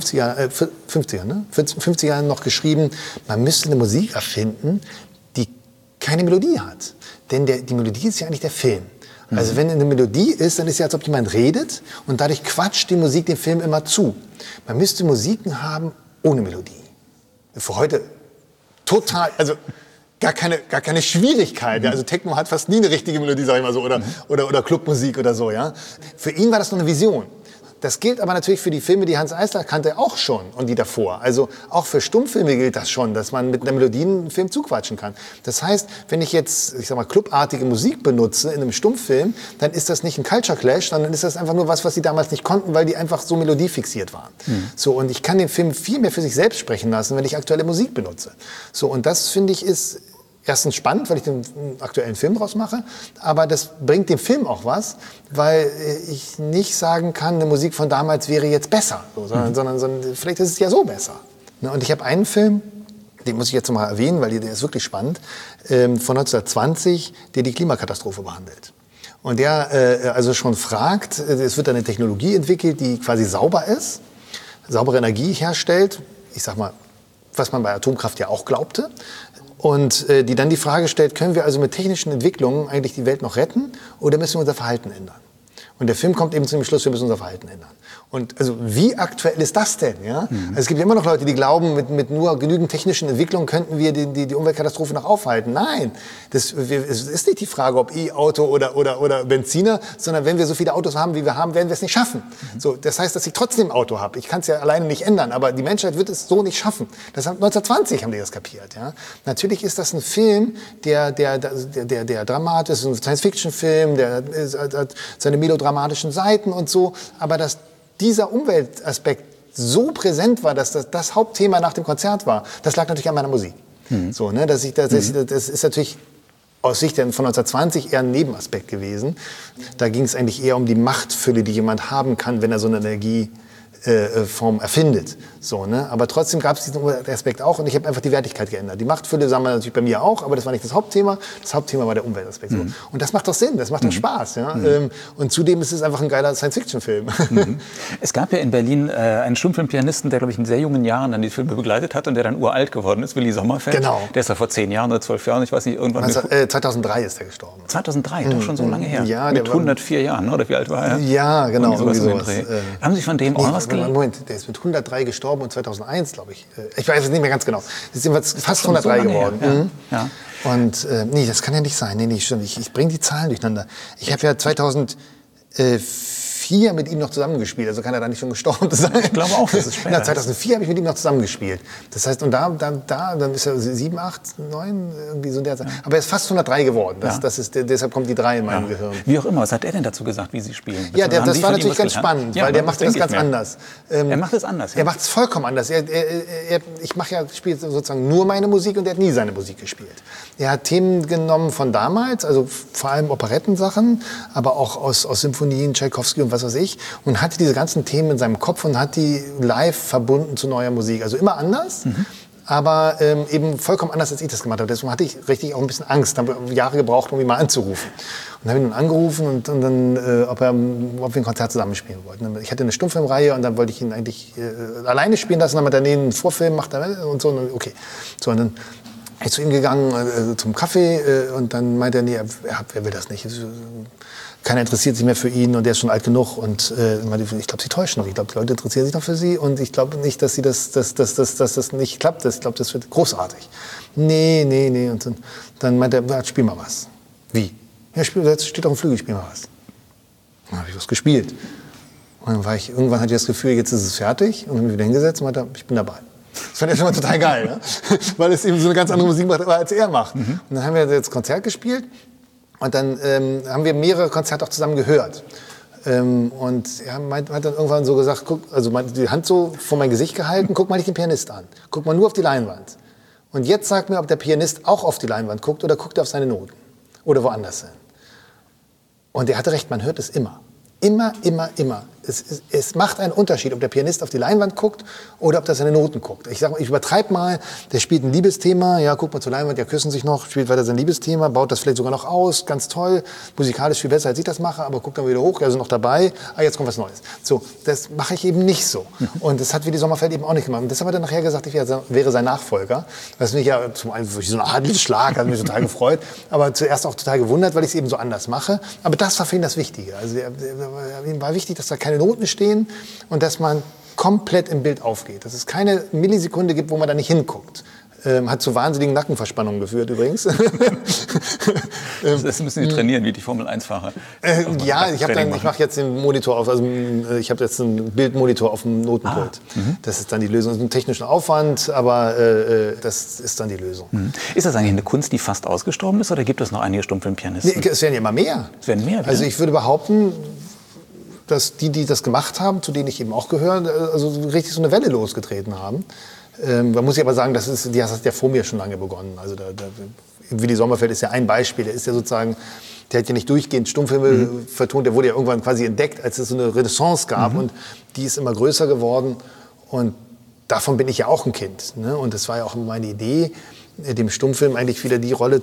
50er Jahren noch geschrieben, man müsste eine Musik erfinden, die keine Melodie hat. Denn die Melodie ist ja eigentlich der Film. Also wenn eine Melodie ist, dann ist es ja, als ob jemand redet und dadurch quatscht die Musik dem Film immer zu. Man müsste Musiken haben ohne Melodie. Für heute total, also gar keine Schwierigkeit. Ja? Also Techno hat fast nie eine richtige Melodie, sag ich mal so, oder Clubmusik oder so. Ja? Für ihn war das nur eine Vision. Das gilt aber natürlich für die Filme, die Hanns Eisler kannte, auch schon und die davor. Also auch für Stummfilme gilt das schon, dass man mit einer Melodie einen Film zuquatschen kann. Das heißt, wenn ich jetzt, ich sag mal, clubartige Musik benutze in einem Stummfilm, dann ist das nicht ein Culture Clash, sondern ist das einfach nur was die damals nicht konnten, weil die einfach so melodiefixiert waren. So, und ich kann den Film viel mehr für sich selbst sprechen lassen, wenn ich aktuelle Musik benutze. So, und das, finde ich, ist erstens spannend, weil ich den aktuellen Film draus mache, aber das bringt dem Film auch was, weil ich nicht sagen kann, eine Musik von damals wäre jetzt besser, sondern vielleicht ist es ja so besser. Und ich habe einen Film, den muss ich jetzt noch mal erwähnen, weil der ist wirklich spannend, von 1920, der die Klimakatastrophe behandelt. Und der also schon fragt, es wird eine Technologie entwickelt, die quasi sauber ist, saubere Energie herstellt, ich sag mal, was man bei Atomkraft ja auch glaubte, und die dann die Frage stellt, können wir also mit technischen Entwicklungen eigentlich die Welt noch retten oder müssen wir unser Verhalten ändern? Und der Film kommt eben zu dem Schluss, wir müssen unser Verhalten ändern. Und also wie aktuell ist das denn? Ja? Also es gibt immer noch Leute, die glauben, mit nur genügend technischen Entwicklungen könnten wir die Umweltkatastrophe noch aufhalten. Nein, es ist nicht die Frage, ob E-Auto oder Benziner, sondern wenn wir so viele Autos haben, wie wir haben, werden wir es nicht schaffen. So, das heißt, dass ich trotzdem ein Auto habe. Ich kann es ja alleine nicht ändern, aber die Menschheit wird es so nicht schaffen. Das haben 1920 haben die das kapiert. Ja? Natürlich ist das ein Film, der dramatisch ist, ein Science-Fiction-Film, der hat seine melodramatischen Seiten und so, aber dass dieser Umweltaspekt so präsent war, dass das Hauptthema nach dem Konzert war, das lag natürlich an meiner Musik. So, ne, das ist natürlich aus Sicht von 1920 eher ein Nebenaspekt gewesen. Da ging es eigentlich eher um die Machtfülle, die jemand haben kann, wenn er so eine Energieform erfindet. So, ne? Aber trotzdem gab es diesen Aspekt auch und ich habe einfach die Wertigkeit geändert. Die Machtfülle sahen wir natürlich bei mir auch, aber das war nicht das Hauptthema. Das Hauptthema war der Umweltaspekt. So. Und das macht doch Sinn, das macht doch Spaß. Ja? Und zudem ist es einfach ein geiler Science-Fiction-Film. Es gab ja in Berlin einen Stummfilmpianisten, der, glaube ich, in sehr jungen Jahren dann die Filme begleitet hat und der dann uralt geworden ist, Willi Sommerfeld. Genau. Der ist ja vor 10 Jahren oder 12 Jahren, ich weiß nicht, irgendwann... 2003 ist er gestorben. 2003, doch schon so lange her. Ja, mit 104 Jahren, oder wie alt war er? Ja, genau. Haben Sie von dem auch noch was gelernt? Moment, der ist mit 103 gestorben und 2001, glaube ich. Ich weiß es nicht mehr ganz genau. Das ist fast 103 geworden. Ja. Und nee, das kann ja nicht sein. Nee, stimmt. Ich bringe die Zahlen durcheinander. Ich habe ja 2004 mit ihm noch zusammengespielt, also kann er da nicht schon gestorben sein. Ich glaube auch, das ist später. 2004 habe ich mit ihm noch zusammengespielt. Das heißt, und dann ist er 7, 8, 9, irgendwie so in der Zeit. Aber er ist fast 103 geworden. Deshalb kommt die 3 in meinem Gehirn. Wie auch immer, was hat er denn dazu gesagt, wie Sie spielen? Ja, das war natürlich ganz spannend, weil der macht das ganz anders. Er macht es anders. Ja. Er macht es vollkommen anders. Ich spiele sozusagen nur meine Musik und er hat nie seine Musik gespielt. Er hat Themen genommen von damals, also vor allem Operettensachen, aber auch aus Symphonien, Tschaikowski und was weiß ich, und hatte diese ganzen Themen in seinem Kopf und hat die live verbunden zu neuer Musik. Also immer anders, aber eben vollkommen anders, als ich das gemacht habe. Deswegen hatte ich richtig auch ein bisschen Angst, habe Jahre gebraucht, um ihn mal anzurufen. Und habe ihn dann angerufen und dann, ob wir ein Konzert zusammenspielen wollten. Ich hatte eine Stummfilmreihe und dann wollte ich ihn eigentlich alleine spielen lassen, dann hat er einen Vorfilm gemacht und so. Und okay. So, und dann bin ich zu ihm gegangen zum Kaffee und dann meinte er, nee, er will das nicht. Keiner interessiert sich mehr für ihn und der ist schon alt genug und ich glaube, Sie täuschen noch. Ich glaube, die Leute interessieren sich noch für Sie und ich glaube nicht, dass das nicht klappt. Ich glaube, das wird großartig. Nee. Und dann meinte er, spiel mal was. Wie? Ja, jetzt steht auf dem Flügel, spiel mal was. Dann habe ich was gespielt. Und dann irgendwann hatte ich das Gefühl, jetzt ist es fertig und habe mich wieder hingesetzt und meinte, ich bin dabei. Das fand er schon mal total geil, ne? Weil es eben so eine ganz andere Musik macht, als er macht. Und dann haben wir jetzt Konzert gespielt und dann haben wir mehrere Konzerte auch zusammen gehört. Und er hat dann irgendwann so gesagt, die Hand so vor mein Gesicht gehalten, guck mal nicht den Pianist an, guck mal nur auf die Leinwand. Und jetzt sag mir, ob der Pianist auch auf die Leinwand guckt oder guckt er auf seine Noten oder woanders hin. Und er hatte recht, man hört es immer. Immer, immer, immer. Es macht einen Unterschied, ob der Pianist auf die Leinwand guckt oder ob er seine Noten guckt. Ich übertreibe mal, der spielt ein Liebesthema, ja, guckt mal zur Leinwand, ja, küssen sich noch, spielt weiter sein Liebesthema, baut das vielleicht sogar noch aus, ganz toll, musikalisch viel besser, als ich das mache, aber guckt dann wieder hoch, ja, sind noch dabei, jetzt kommt was Neues. So, das mache ich eben nicht so. Und das hat Willi Sommerfeld eben auch nicht gemacht. Und deshalb hat er nachher gesagt, ich wäre sein Nachfolger. Was mich ja zum einen durch so eine Art Schlag hat mich total gefreut, aber zuerst auch total gewundert, weil ich es eben so anders mache. Aber das war für ihn das Wichtige. Also ihm war wichtig, dass da keine Noten stehen und dass man komplett im Bild aufgeht. Dass es keine Millisekunde gibt, wo man da nicht hinguckt. Hat zu wahnsinnigen Nackenverspannungen geführt übrigens. Das müssen Sie trainieren, wie die Formel-1-Fahrer. Ja, ich mache jetzt den Monitor auf, also ich habe jetzt einen Bildmonitor auf dem Notenpult. Das ist dann die Lösung. Das ist ein technischer Aufwand, aber das ist dann die Lösung. Ist das eigentlich eine Kunst, die fast ausgestorben ist, oder gibt es noch einige Stummfilmpianisten? Nee, es werden ja immer mehr. Es werden mehr. Also ich würde behaupten, dass die das gemacht haben, zu denen ich eben auch gehöre, also richtig so eine Welle losgetreten haben. Da muss ich aber sagen, das hat ja vor mir schon lange begonnen. Also Willi Sommerfeld ist ja ein Beispiel. Der ist ja sozusagen, der hat ja nicht durchgehend Stummfilme vertont. Der wurde ja irgendwann quasi entdeckt, als es so eine Renaissance gab. Und die ist immer größer geworden. Und davon bin ich ja auch ein Kind. Ne? Und das war ja auch immer meine Idee, dem Stummfilm eigentlich wieder die Rolle,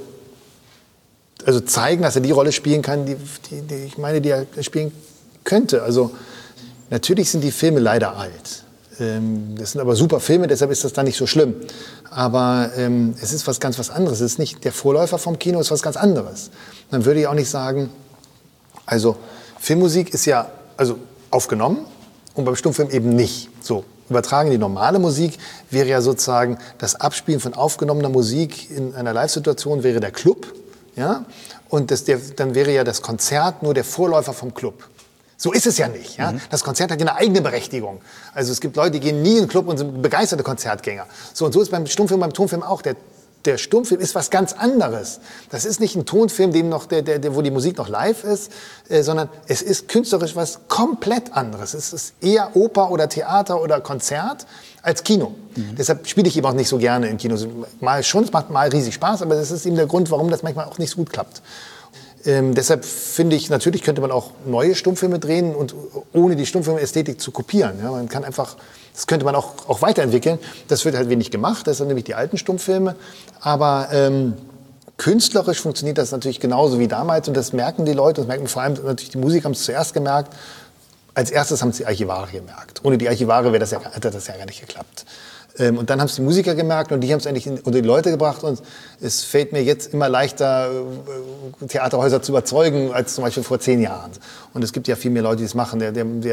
also zeigen, dass er die Rolle spielen kann, die ich meine, die er spielen könnte. Also natürlich sind die Filme leider alt. Das sind aber super Filme, deshalb ist das dann nicht so schlimm. Aber es ist was anderes. Es ist nicht der Vorläufer vom Kino, es ist was ganz anderes. Dann würde ich auch nicht sagen, also Filmmusik ist ja also aufgenommen und beim Stummfilm eben nicht. So, übertragen die normale Musik wäre ja sozusagen das Abspielen von aufgenommener Musik in einer Live-Situation wäre der Club. Ja? Und dann wäre ja das Konzert nur der Vorläufer vom Club. So ist es ja nicht. Ja? Das Konzert hat ja eine eigene Berechtigung. Also es gibt Leute, die gehen nie in den Club und sind begeisterte Konzertgänger. So, und so ist beim Stummfilm, beim Tonfilm auch. Der Stummfilm ist was ganz anderes. Das ist nicht ein Tonfilm, wo die Musik noch live ist, sondern es ist künstlerisch was komplett anderes. Es ist eher Oper oder Theater oder Konzert als Kino. Deshalb spiele ich eben auch nicht so gerne in Kinos. Mal schon, es macht mal riesig Spaß, aber das ist eben der Grund, warum das manchmal auch nicht so gut klappt. Deshalb finde ich, natürlich könnte man auch neue Stummfilme drehen und ohne die Stummfilmästhetik zu kopieren. Ja, man kann einfach, das könnte man auch weiterentwickeln. Das wird halt wenig gemacht, das sind nämlich die alten Stummfilme. Aber künstlerisch funktioniert das natürlich genauso wie damals und das merken die Leute, das merken vor allem natürlich die Musiker haben es zuerst gemerkt. Als erstes haben es die Archivare gemerkt. Ohne die Archivare hätte das ja gar nicht geklappt. Und dann haben es die Musiker gemerkt und die haben es eigentlich unter die Leute gebracht. Und es fällt mir jetzt immer leichter, Theaterhäuser zu überzeugen, als zum Beispiel vor 10 Jahren. Und es gibt ja viel mehr Leute, die es machen.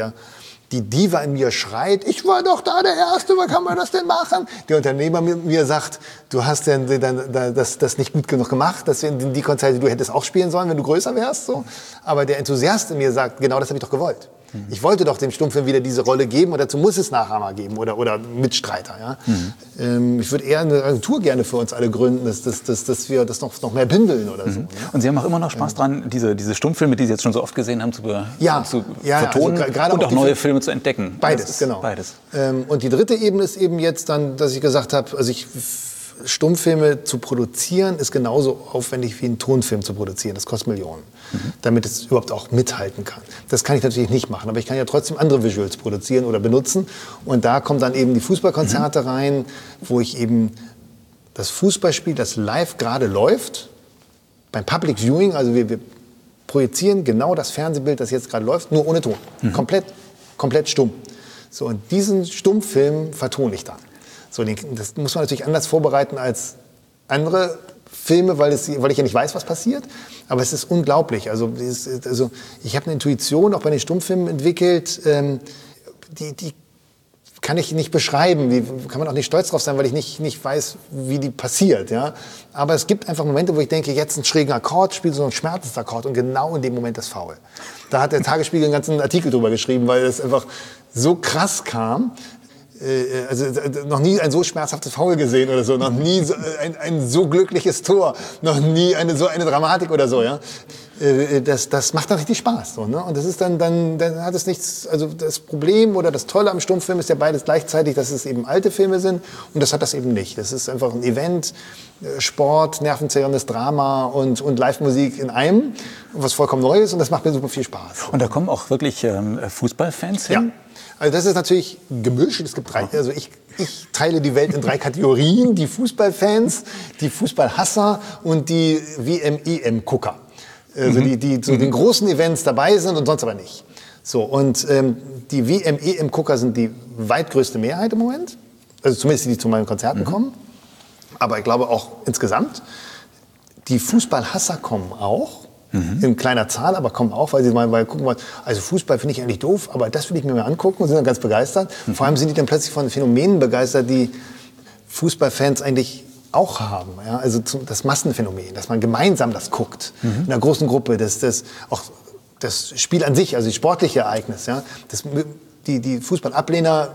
Die Diva in mir schreit, ich war doch da der Erste, wie kann man das denn machen? Der Unternehmer mir sagt, du hast das nicht gut genug gemacht, das sind die Konzerte, du hättest auch spielen sollen, wenn du größer wärst. So. Aber der Enthusiast in mir sagt, genau das habe ich doch gewollt. Ich wollte doch dem Stummfilm wieder diese Rolle geben und dazu muss es Nachahmer geben oder Mitstreiter. Ja? Ich würde eher eine Agentur gerne für uns alle gründen, dass wir das noch mehr bündeln oder so. Ne? Und Sie haben auch immer noch Spaß dran, diese Stummfilme, die Sie jetzt schon so oft gesehen haben, zu vertonen also und auch neue Filme zu entdecken. Beides, genau. Beides. Und die dritte Ebene ist eben jetzt dann, dass ich gesagt habe, Stummfilme zu produzieren ist genauso aufwendig wie einen Tonfilm zu produzieren. Das kostet Millionen, damit es überhaupt auch mithalten kann. Das kann ich natürlich nicht machen, aber ich kann ja trotzdem andere Visuals produzieren oder benutzen. Und da kommen dann eben die Fußballkonzerte rein, wo ich eben das Fußballspiel, das live gerade läuft, beim Public Viewing, also wir projizieren genau das Fernsehbild, das jetzt gerade läuft, nur ohne Ton. Komplett stumm. So, und diesen Stummfilm vertone ich dann. So, das muss man natürlich anders vorbereiten als andere Filme, weil ich ja nicht weiß, was passiert. Aber es ist unglaublich. Also ich habe eine Intuition auch bei den Stummfilmen entwickelt, die kann ich nicht beschreiben. Die kann man auch nicht stolz drauf sein, weil ich nicht weiß, wie die passiert. Ja? Aber es gibt einfach Momente, wo ich denke, jetzt einen schrägen Akkord, spiele so einen Schmerzensakkord und genau in dem Moment ist faul. Da hat der Tagesspiegel einen ganzen Artikel drüber geschrieben, weil es einfach so krass kam. Also noch nie ein so schmerzhaftes Foul gesehen oder so, noch nie so, ein so glückliches Tor, noch nie so eine Dramatik oder so, ja. Das macht dann richtig Spaß, so, ne? Und das ist dann hat es nichts, also das Problem oder das Tolle am Stummfilm ist ja beides gleichzeitig, dass es eben alte Filme sind und das hat das eben nicht. Das ist einfach ein Event, Sport, nervenzerrendes Drama und Live-Musik in einem, was vollkommen neu ist und das macht mir super viel Spaß. Und da kommen auch wirklich Fußballfans hin? Ja. Also das ist natürlich gemischt. Es gibt drei. Also ich teile die Welt in 3 Kategorien: die Fußballfans, die Fußballhasser und die WM-EM-Gucker. Also die zu den großen Events dabei sind und sonst aber nicht. So, und die WM-EM-Gucker sind die weitgrößte Mehrheit im Moment. Also zumindest die zu meinen Konzerten kommen. Aber ich glaube auch insgesamt. Die Fußballhasser kommen auch. In kleiner Zahl, aber kommen auch, weil sie mal gucken, also Fußball finde ich eigentlich doof, aber das will ich mir mal angucken und sind dann ganz begeistert. Vor allem sind die dann plötzlich von Phänomenen begeistert, die Fußballfans eigentlich auch haben. Ja? Also das Massenphänomen, dass man gemeinsam das guckt, in einer großen Gruppe, auch das Spiel an sich, also die sportliche Ereignis. Ja? Die Fußballablehner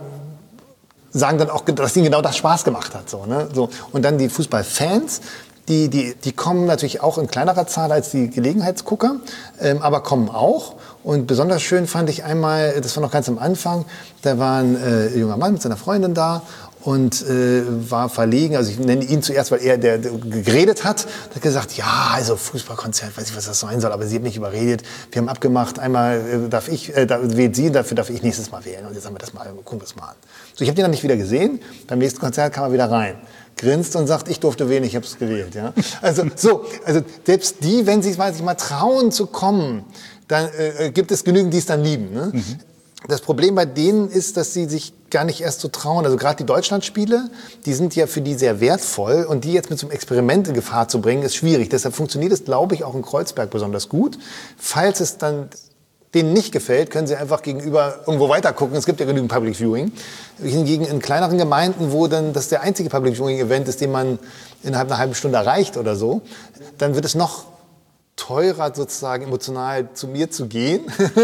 sagen dann auch, dass ihnen genau das Spaß gemacht hat. So, ne? So. Und dann die Fußballfans, die kommen natürlich auch in kleinerer Zahl als die Gelegenheitsgucker, aber kommen auch. Und besonders schön fand ich einmal, das war noch ganz am Anfang, da war ein junger Mann mit seiner Freundin da und war verlegen. Also ich nenne ihn zuerst, weil er der geredet hat. Der hat gesagt, ja, also Fußballkonzert, weiß ich, was das sein soll, aber sie hat mich überredet. Wir haben abgemacht, einmal wählt sie, dafür darf ich nächstes Mal wählen. Und jetzt haben wir das mal, gucken wir es mal an. So, ich habe den dann nicht wieder gesehen. Beim nächsten Konzert kam er wieder rein. Grinst und sagt, ich durfte wählen, ich habe es gewählt. Ja? Also selbst die, wenn sie sich mal trauen zu kommen, dann gibt es genügend, die es dann lieben. Ne? Das Problem bei denen ist, dass sie sich gar nicht erst so trauen. Also gerade die Deutschlandspiele, die sind ja für die sehr wertvoll und die jetzt mit so einem Experiment in Gefahr zu bringen, ist schwierig. Deshalb funktioniert es, glaube ich, auch in Kreuzberg besonders gut. Falls es dann denen nicht gefällt, können sie einfach gegenüber irgendwo weiter gucken. Es gibt ja genügend Public Viewing. Hingegen in kleineren Gemeinden, wo dann das der einzige Public Viewing Event ist, den man innerhalb einer halben Stunde erreicht oder so, dann wird es noch teurer sozusagen emotional zu mir zu gehen,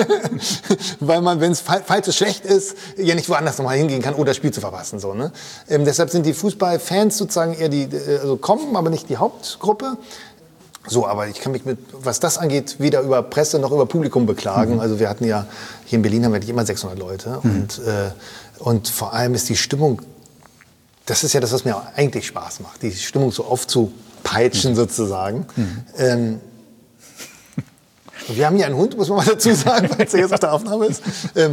weil man, wenn es falls es schlecht ist, ja nicht woanders nochmal hingehen kann oder das Spiel zu verpassen. So, ne? Deshalb sind die Fußballfans sozusagen eher also kommen, aber nicht die Hauptgruppe. So, aber ich kann mich was das angeht, weder über Presse noch über Publikum beklagen. Also wir hatten ja, hier in Berlin haben wir nicht immer 600 Leute. Und vor allem ist die Stimmung, das ist ja das, was mir eigentlich Spaß macht, die Stimmung so aufzupeitschen sozusagen. Wir haben hier einen Hund, muss man mal dazu sagen, weil es jetzt auf der Aufnahme ist.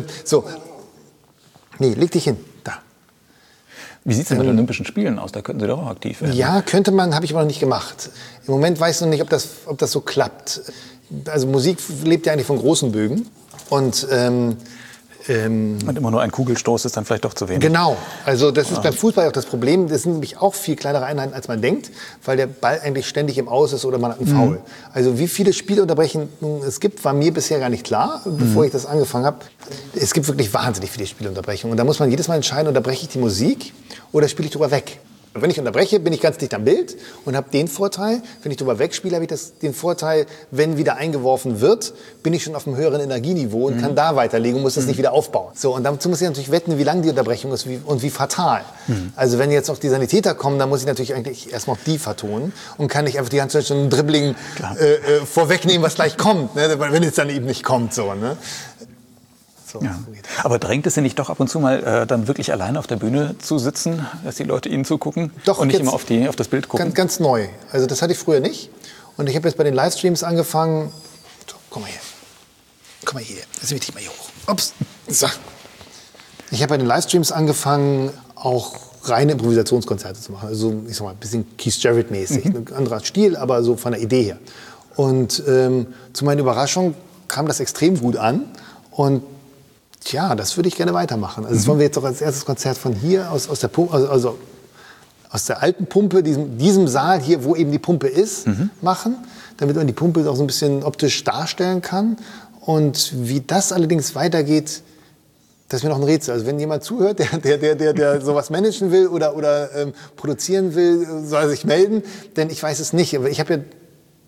Nee, leg dich hin, da. Wie sieht es denn mit den Olympischen Spielen aus? Da könnten Sie doch auch aktiv werden. Ja, könnte man, habe ich aber noch nicht gemacht. Im Moment weiß ich noch nicht, ob das so klappt. Also Musik lebt ja eigentlich von großen Bögen. Und immer nur ein Kugelstoß ist dann vielleicht doch zu wenig. Genau. Also das ist beim Fußball auch das Problem. Das sind nämlich auch viel kleinere Einheiten, als man denkt, weil der Ball eigentlich ständig im Aus ist oder man hat einen Foul. Also wie viele Spielunterbrechungen es gibt, war mir bisher gar nicht klar, bevor ich das angefangen habe. Es gibt wirklich wahnsinnig viele Spielunterbrechungen. Und da muss man jedes Mal entscheiden, unterbreche ich die Musik oder spiele ich drüber weg. Wenn ich unterbreche, bin ich ganz dicht am Bild und habe den Vorteil, wenn ich drüber wegspiele, habe ich den Vorteil, wenn wieder eingeworfen wird, bin ich schon auf einem höheren Energieniveau und kann da weiterlegen und muss das nicht wieder aufbauen. So, und dazu muss ich natürlich wetten, wie lang die Unterbrechung ist und wie fatal. Also wenn jetzt noch die Sanitäter kommen, dann muss ich natürlich eigentlich erstmal auch die vertonen und kann nicht einfach die ganze Zeit schon ein Dribbling vorwegnehmen, was gleich kommt, ne? Wenn es dann eben nicht kommt. So, ne? So, ja. Aber drängt es Sie nicht doch ab und zu mal dann wirklich alleine auf der Bühne zu sitzen, dass die Leute Ihnen zugucken doch, und nicht immer auf das Bild gucken? Ganz neu. Also das hatte ich früher nicht. Und ich habe jetzt bei den Livestreams angefangen. So, komm mal her. Komm mal hier. Jetzt nehme ich dich mal hier hoch. Ups. So. Ich habe bei den Livestreams angefangen, auch reine Improvisationskonzerte zu machen. Also ich sag mal, ein bisschen Keith Jarrett-mäßig. Ein anderer Stil, aber so von der Idee her. Und zu meiner Überraschung kam das extrem gut an. Und ja, das würde ich gerne weitermachen. Also das wollen wir jetzt auch als erstes Konzert von hier aus der Pumpe, also aus der alten Pumpe, diesem Saal hier, wo eben die Pumpe ist, machen, damit man die Pumpe auch so ein bisschen optisch darstellen kann. Und wie das allerdings weitergeht, das ist mir noch ein Rätsel. Also wenn jemand zuhört, der sowas managen will oder produzieren will, soll er sich melden, denn ich weiß es nicht. Aber ich habe ja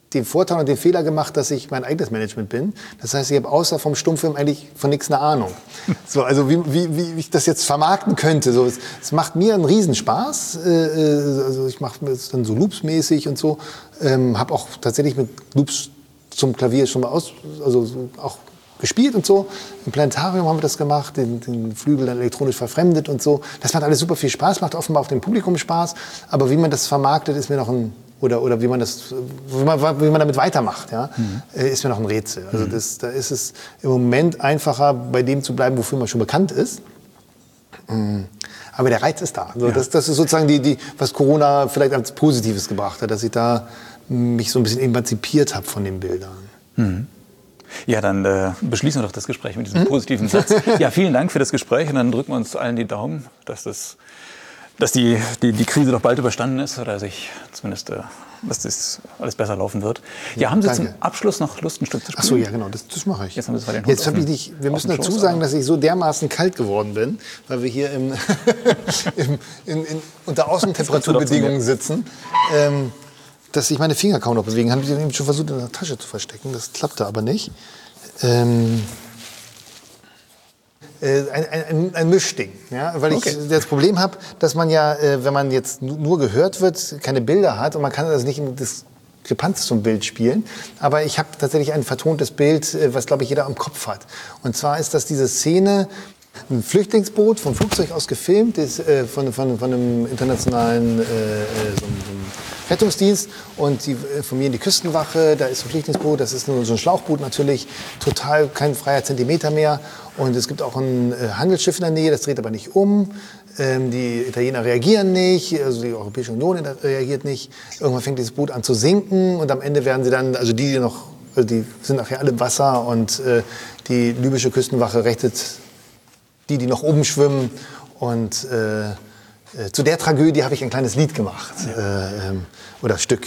den Vorteil und den Fehler gemacht, dass ich mein eigenes Management bin. Das heißt, ich habe außer vom Stummfilm eigentlich von nichts eine Ahnung. So, also wie ich das jetzt vermarkten könnte. So, es macht mir einen Riesenspaß. Also ich mache es dann so loopsmäßig und so. Habe auch tatsächlich mit Loops zum Klavier schon mal also so auch gespielt und so. Im Planetarium haben wir das gemacht, den Flügel dann elektronisch verfremdet und so. Das macht alles super viel Spaß, macht offenbar auch dem Publikum Spaß. Aber wie man das vermarktet, ist mir noch ein oder wie man damit weitermacht, ja, ist mir noch ein Rätsel. Also da ist es im Moment einfacher, bei dem zu bleiben, wofür man schon bekannt ist. Aber der Reiz ist da. Also das ist sozusagen was Corona vielleicht als Positives gebracht hat, dass ich da mich so ein bisschen emanzipiert habe von den Bildern. Ja, dann beschließen wir doch das Gespräch mit diesem positiven Satz. Ja, vielen Dank für das Gespräch und dann drücken wir uns allen die Daumen, dass die Krise doch bald überstanden ist oder sich zumindest, dass das alles besser laufen wird. Ja, haben Sie zum Abschluss noch Lust, ein Stück zu spielen? Ach so, ja, genau, das mache ich. Jetzt haben wir zwar den Hund wir müssen dazu sagen, dass ich so dermaßen kalt geworden bin, weil wir hier unter Außentemperaturbedingungen sitzen, dass ich meine Finger kaum noch bewegen. Haben die eben schon versucht, in der Tasche zu verstecken. Das klappte aber nicht. Ein Mischding, ja? Weil ich das Problem habe, dass man ja, wenn man jetzt nur gehört wird, keine Bilder hat und man kann das nicht in Diskrepanz zum Bild spielen. Aber ich habe tatsächlich ein vertontes Bild, was, glaube ich, jeder im Kopf hat. Und zwar ist das diese Szene, ein Flüchtlingsboot vom Flugzeug aus gefilmt, ist von einem internationalen so einem Rettungsdienst, und die informieren die Küstenwache, da ist ein Flüchtlingsboot, das ist nur so ein Schlauchboot natürlich, total kein freier Zentimeter mehr, und es gibt auch ein Handelsschiff in der Nähe, das dreht aber nicht um, die Italiener reagieren nicht, also die Europäische Union reagiert nicht, irgendwann fängt dieses Boot an zu sinken und am Ende werden sie dann, also die sind nachher alle im Wasser, und die libysche Küstenwache rettet die noch oben schwimmen, und zu der Tragödie habe ich ein kleines Lied gemacht, oder Stück.